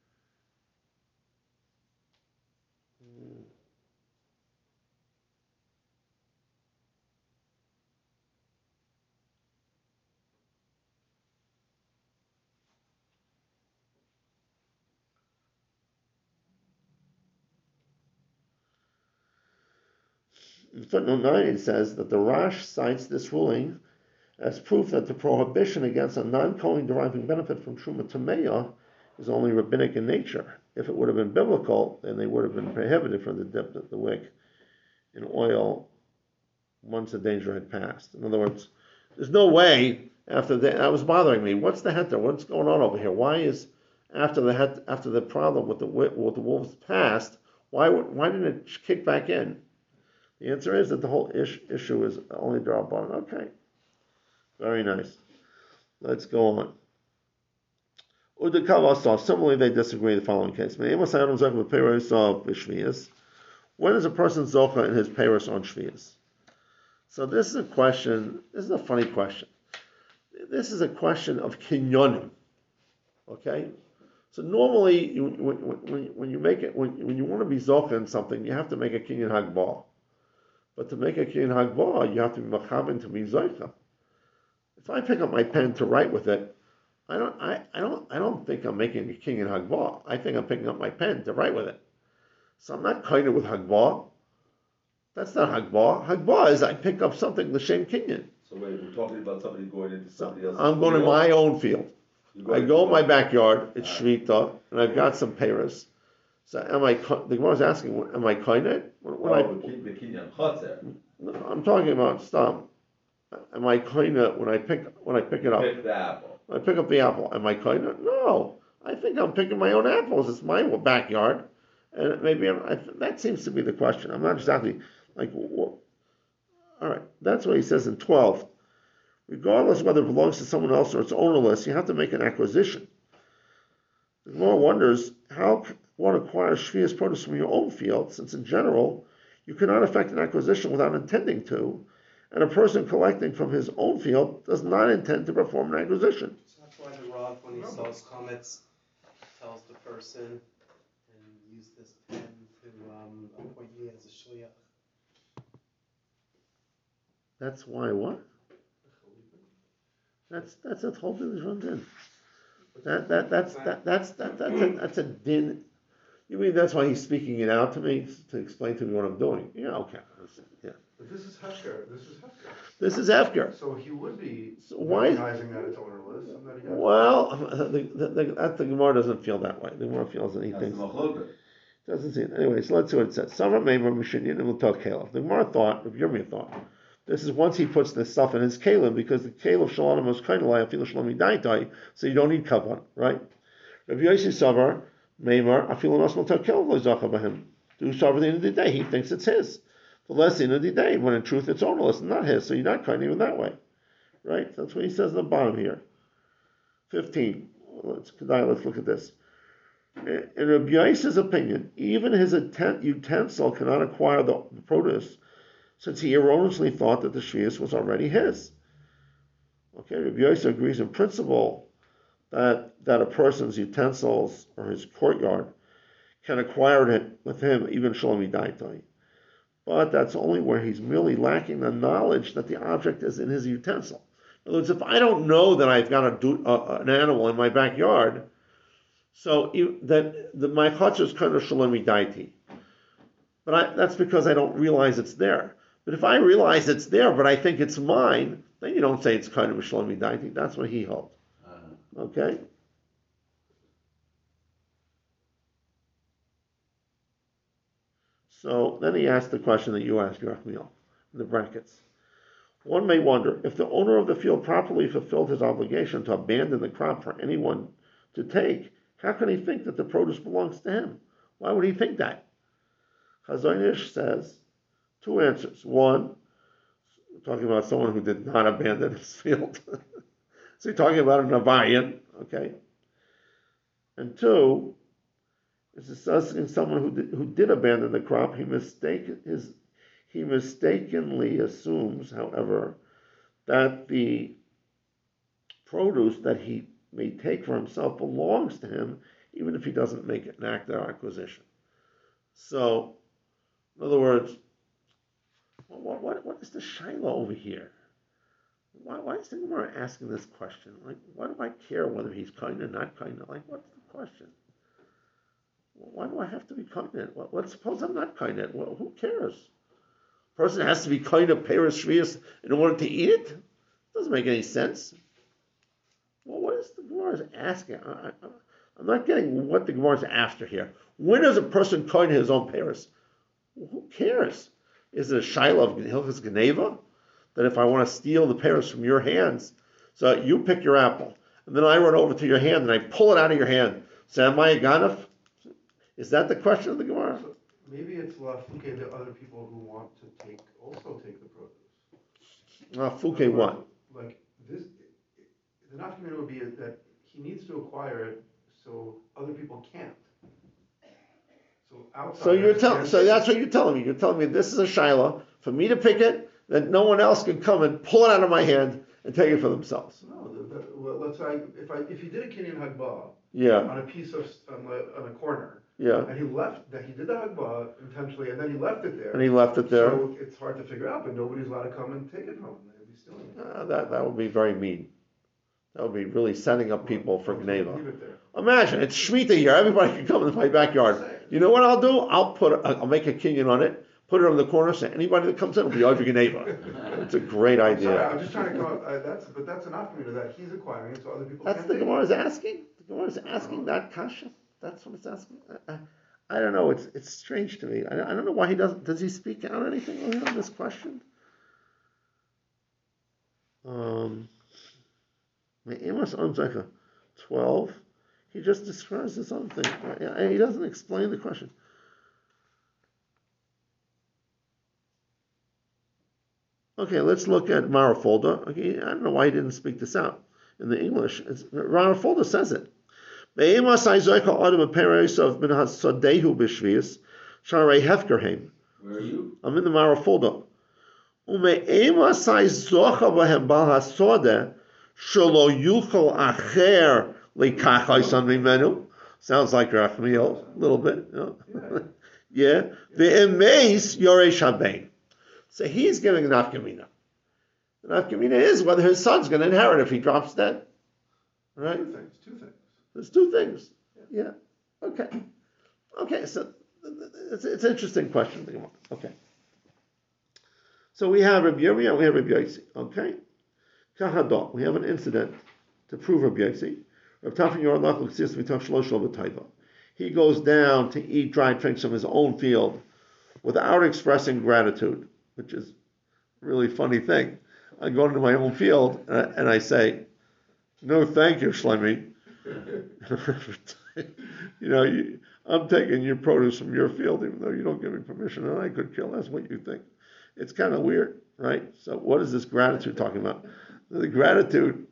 In footnote 9, it says that the Rash cites this ruling as proof that the prohibition against a non-Kohen deriving benefit from Truma Tameya is only rabbinic in nature. If it would have been biblical, then they would have been prohibited from the dip of the wick in oil once the danger had passed. In other words, there's no way after that was bothering me. What's the heter? What's going on over here? Why is after the problem with the wolves passed? Why didn't it kick back in? The answer is that the whole issue is only D'Rabbanan. Okay. Very nice. Let's go on. Udikav Asaf. Similarly, they disagree in the following case. When is a person zocha in his peiros on shvius? So this is a question. This is a funny question. This is a question of kinyonim. Okay. So normally, when you make it, when you want to be zocha in something, you have to make a kinyan hagbah. But to make a kinyan hagbah, you have to be machavin to be zocha. If I pick up my pen to write with it, I don't think I'm making a kinyan hagbah. I think I'm picking up my pen to write with it. So I'm not kind of with hagbah. That's not hagbah. Hagbah is I pick up something l'shem kinyan. So wait, we're talking about somebody going into So somebody else's. I'm going to my own field. I go in my backyard. It's shmita, and I've got some peiros. So the Gemara is asking, am I kained? The kinyan chotzer. I'm talking about stop. Am I kained when I pick it up? Pick the apple. I pick up the apple. Am I kained? No. I think I'm picking my own apples. It's my backyard, and maybe that seems to be the question. I'm not exactly like. All right, that's what he says in 12. Regardless of whether it belongs to someone else or it's ownerless, you have to make an acquisition. The Gemara wonders how one acquires shvius produce from your own field, since in general you cannot effect an acquisition without intending to, and a person collecting from his own field does not intend to perform an acquisition. So that's why the Rav, when he sells comets, tells the person, and use this pen to appoint me as a shliach. That's why what? That's a whole thing that runs in. That's a din. You mean that's why he's speaking it out to me to explain to me what I'm doing? Yeah, okay. Yeah. But this is hefker. This is hefker. So he would be why recognizing that it's ownerless and that he has. Well, the Gemara doesn't feel that way. The Gemara feels that he thinks. Doesn't see it. Anyway, so let's see what it says. Samar Meimer Mishinyan and we'll talk Caleb. The Gemara thought, Rav Yirmiyah thought, this is once he puts this stuff in his Caleb, because the Caleb Shalom was kind of like Afilu Shalom Daitai, so you don't need Kavan, right? Rav Yossi Savar Meimer Afilu Nasmal Tal Caleb Lo Zacha B'Him. Do Savar at the end of the day, he thinks it's his. The less end of the day, when in truth it's ownerless and not his, so you're not kind even that way, right? That's what he says at the bottom here. 15. Let's look at this. In Rabbi Yosef's opinion, even his utensil cannot acquire the produce, since he erroneously thought that the shvius was already his. Okay, Rabbi Yosef agrees in principle that a person's utensils or his courtyard can acquire it with him, even Shlomi Daitai. But that's only where he's merely lacking the knowledge that the object is in his utensil. In other words, if I don't know that I've got an animal in my backyard, so my chutz is kind of Shlomi Daiti. But that's because I don't realize it's there. But if I realize it's there, but I think it's mine, then you don't say it's kind of Shlomi Daiti. That's what he held. Okay? So then he asked the question that you asked, Yerachmiel, in the brackets. One may wonder, if the owner of the field properly fulfilled his obligation to abandon the crop for anyone to take, how can he think that the produce belongs to him? Why would he think that? Chazon Ish says, two answers. One, we're talking about someone who did not abandon his field. So you're talking about an Navayan, okay? And two, it's discussing someone who did abandon the crop. He mistakenly assumes, however, that the produce that he may take for himself belongs to him, even if he doesn't make an act of acquisition. So, in other words, what is the Shiloh over here? Why is the Gemara asking this question? Like, why do I care whether he's kind or not kind? Like, what's the question? Why do I have to be kind? Let's suppose I'm not kind. Well, who cares? A person has to be kind of Peiros Shvius in order to eat it? Doesn't make any sense. Well, what is the Gemara asking? I'm not getting what the Gemara is after here. When does a person kind his own Peiros? Well, who cares? Is it a Shiloh of Hilchos Geneva? That if I want to steal the Peiros from your hands, so you pick your apple, and then I run over to your hand and I pull it out of your hand. So am I a Ganef? Is that the question of the Gemara? So maybe it's lafuke the other people who want to also take the produce. Lafuke what? Like this, the nafkamina would be that he needs to acquire it so other people can't. So So outside. So that's what you're telling me. You're telling me this is a shaila for me to pick it, that no one else can come and pull it out of my hand and take it for themselves. No, well, let's say if he did a Kenyan Hagbah Yeah, on a piece of on a corner, yeah. and he did the Hagbah intentionally, and then he left it there. And he left it there. So it's hard to figure out, but nobody's allowed to come and take it from him. They'd be stealing it. That would be very mean. That would be really setting up people for Leave Gneva. it there. Imagine, it's Shemitah here. Everybody can come into my backyard. You know what I'll do? I'll make a kinyan on it, put it on the corner, so anybody that comes in will be over Gneva. It's a great Sorry, idea. I'm just trying to come up, but that's enough for me that he's acquiring, so other people That's can't the take it. Gemara's asking? The Gemara's asking that kasha? That's what it's asking? I don't know. It's strange to me. I don't know why he doesn't. Does he speak out anything on this question? Amos Onzeka 12. He just describes this other thing. He doesn't explain the question. Okay, let's look at Marafolda. Okay, I don't know why he didn't speak this out in the English. Marafolda says it. Where are you? I'm in the Marafolda. Sounds like Rachmiel a little bit. Yeah. So he's giving nafkamina. The nafkamina is whether his son's going to inherit if he drops dead. Right? Two things. There's two things. Yeah. Okay. So it's an interesting question. Okay. So we have Rabbi Yirmiyah, we have Rabbi Yossi. Okay. Kahadot. We have an incident to prove Rabbi Yossi. He goes down to eat dried figs from his own field without expressing gratitude, which is a really funny thing. I go into my own field and I say, "No, thank you, Shlomi." I'm taking your produce from your field, even though you don't give me permission, and I could kill. That's what you think. It's kind of weird, right? So, what is this gratitude talking about? The gratitude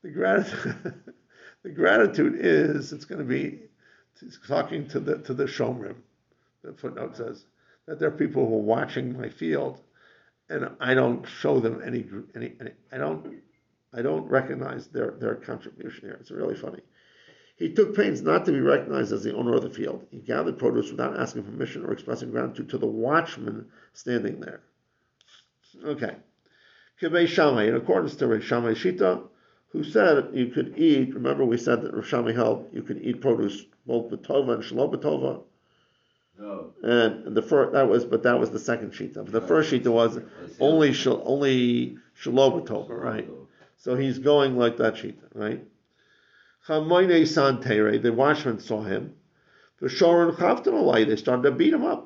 is it's going to be talking to the shomrim. The footnote says that there are people who are watching my field, and I don't show them any I don't recognize their contribution here. It's really funny. He took pains not to be recognized as the owner of the field. He gathered produce without asking permission or expressing gratitude to the watchman standing there. Okay. Kibei Shammai, in accordance to Rav Shammai Shita, who said you could eat, remember we said that Rav Shammai held you could eat produce both B'tova and Shelo B'tova. No. And that was the second Shita. But the first Shita was only Shelo B'tova, right? So he's going like that Shita, right? Chamoine Santere, the watchman saw him. The Shoron Chavton Alai, they started to beat him up.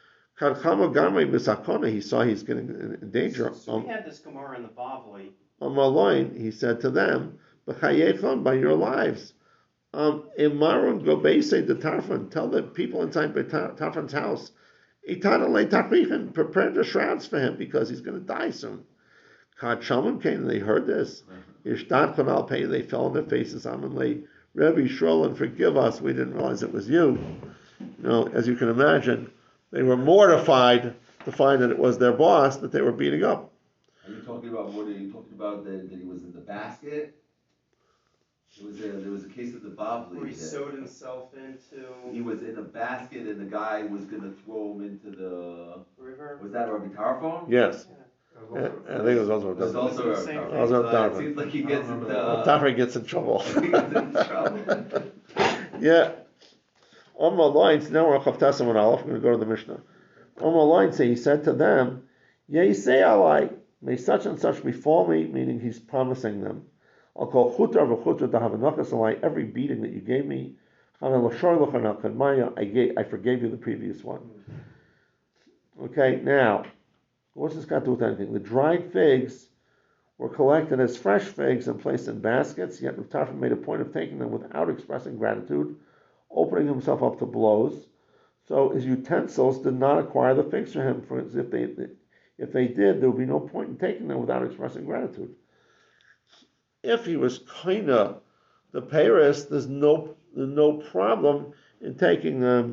He saw he's getting in danger. So we had this Gemara in the Bavli. He said to them, by your lives. Imarun Gobese the Tarfan, tell the people inside Tarfan's house, prepare the shrouds for him because he's going to die soon. Kad Shalom came and they heard this. Ishtat Konal Pei, they fell on their faces. Amen. Rebbe Shrolin, forgive us, we didn't realize it was you. As you can imagine, they were mortified to find that it was their boss that they were beating up. Are you talking about what are you talking about? That he was in the basket? There was a case of the Bavli. Where he sewed himself into. He was in a basket and the guy was going to throw him into the river. Was that Rabbi Tarfon? Yes. Yeah. I think it was also It was also the same Rabbi thing. Also Tarfon. Tarfon. It seems like he gets into. Tarfon gets in trouble. He gets in trouble. Yeah. On my lines, now we're on Chavtasim and Aleph. We're going to go to the Mishnah. On my lines, he said to them, Yea, say alai, may such and such befall me, meaning he's promising them. I'll call chutar v'chutar to have enochas alai, every beating that you gave me. I forgave you the previous one. Okay, now, what's this got to do with anything? The dried figs were collected as fresh figs and placed in baskets, yet Rav Tarfon made a point of taking them without expressing gratitude, opening himself up to blows. So his utensils did not acquire the figs for him. For if they did, there would be no point in taking them without expressing gratitude. If he was kind of the payros, there's no problem in taking them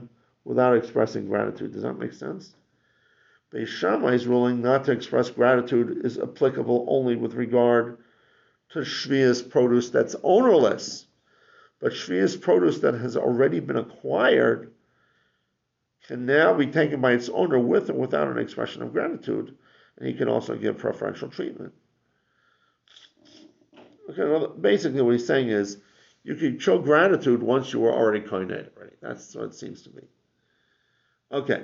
without expressing gratitude. Does that make sense? Beis Shammai's ruling not to express gratitude is applicable only with regard to Shvius produce that's ownerless. But Shvius produce that has already been acquired can now be taken by its owner with or without an expression of gratitude, and he can also give preferential treatment. Okay, well, basically what he's saying is, you can show gratitude once you were already koined already. That's what it seems to be. Okay.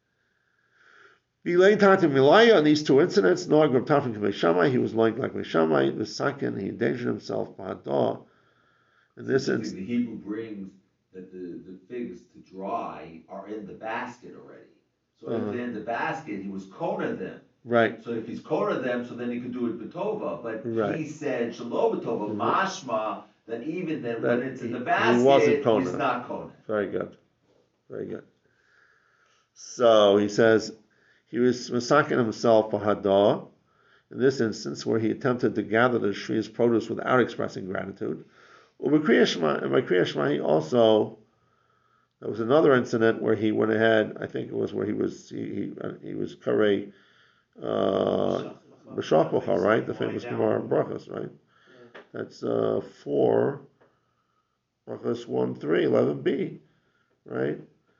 Bilay Tati Milaya on these two incidents, Noah Rav Tarfon Beis Shammai, he was like Beis Shammai, the second, he endangered himself by Hadah. In this instance, the Hebrew brings that the figs to dry are in the basket already. So if they're in the basket, he was kona them. Right. So if he's kona them, so then he could do it betova. But he said shalom betova, mashma, that even then when it's in the basket, he's not kona. Very good. Very good. So he says he was masakin himself for Hadah, in this instance where he attempted to gather the Shvi's produce without expressing gratitude. And by Kriya Shema, he also, there was another incident where he went ahead, I think it was where he was Karei B'Shach B'cha, right? The famous Gemara Brachos, right? Yeah. That's 4, Brachos 1, 3, 11b, right?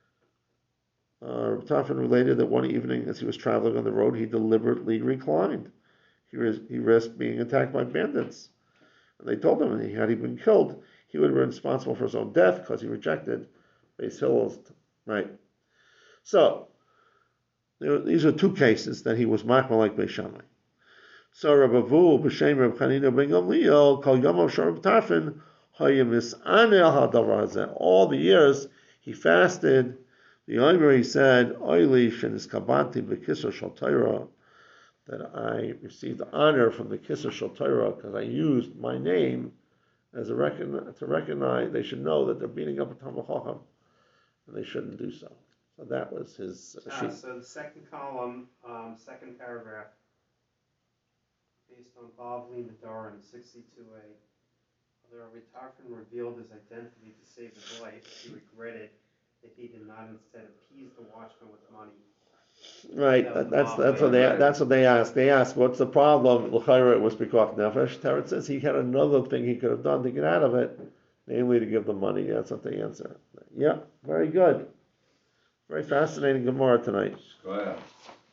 Tarfon related that one evening as he was traveling on the road, he deliberately reclined. He risked being attacked by bandits. And they told him had he been killed, he would have been responsible for his own death because he rejected Beis Hillel's, right? So, these are two cases that he was machmir like Beis Shammai. So, Rabbi Avu, B'Shem Reb Chanina ben Gamliel, Kol Yom Shor Tarfon, Hayemis Anel HaDavar Hazeh. All the years he fasted. The Omer, he said, Oili shenis kabanti b'kisar shel Torah, that I received honor from the kisar shel Torah because I used my name as to recognize. They should know that they're beating up a Talmid Chacham, and they shouldn't do so. So that was his sheet. So the second column, second paragraph, based on Bavli Nadarim 62a. Although Rabbi Tarfon revealed his identity to save his life, he regretted that he did not instead appease the watchman with money. Right, that's what they asked. They asked, "What's the problem?" L'chayra, it was pikuach nefesh. Teretz says he had another thing he could have done to get out of it, namely to give the money. That's what they answer. Yeah, very good. Very fascinating Gemara tonight. Go ahead.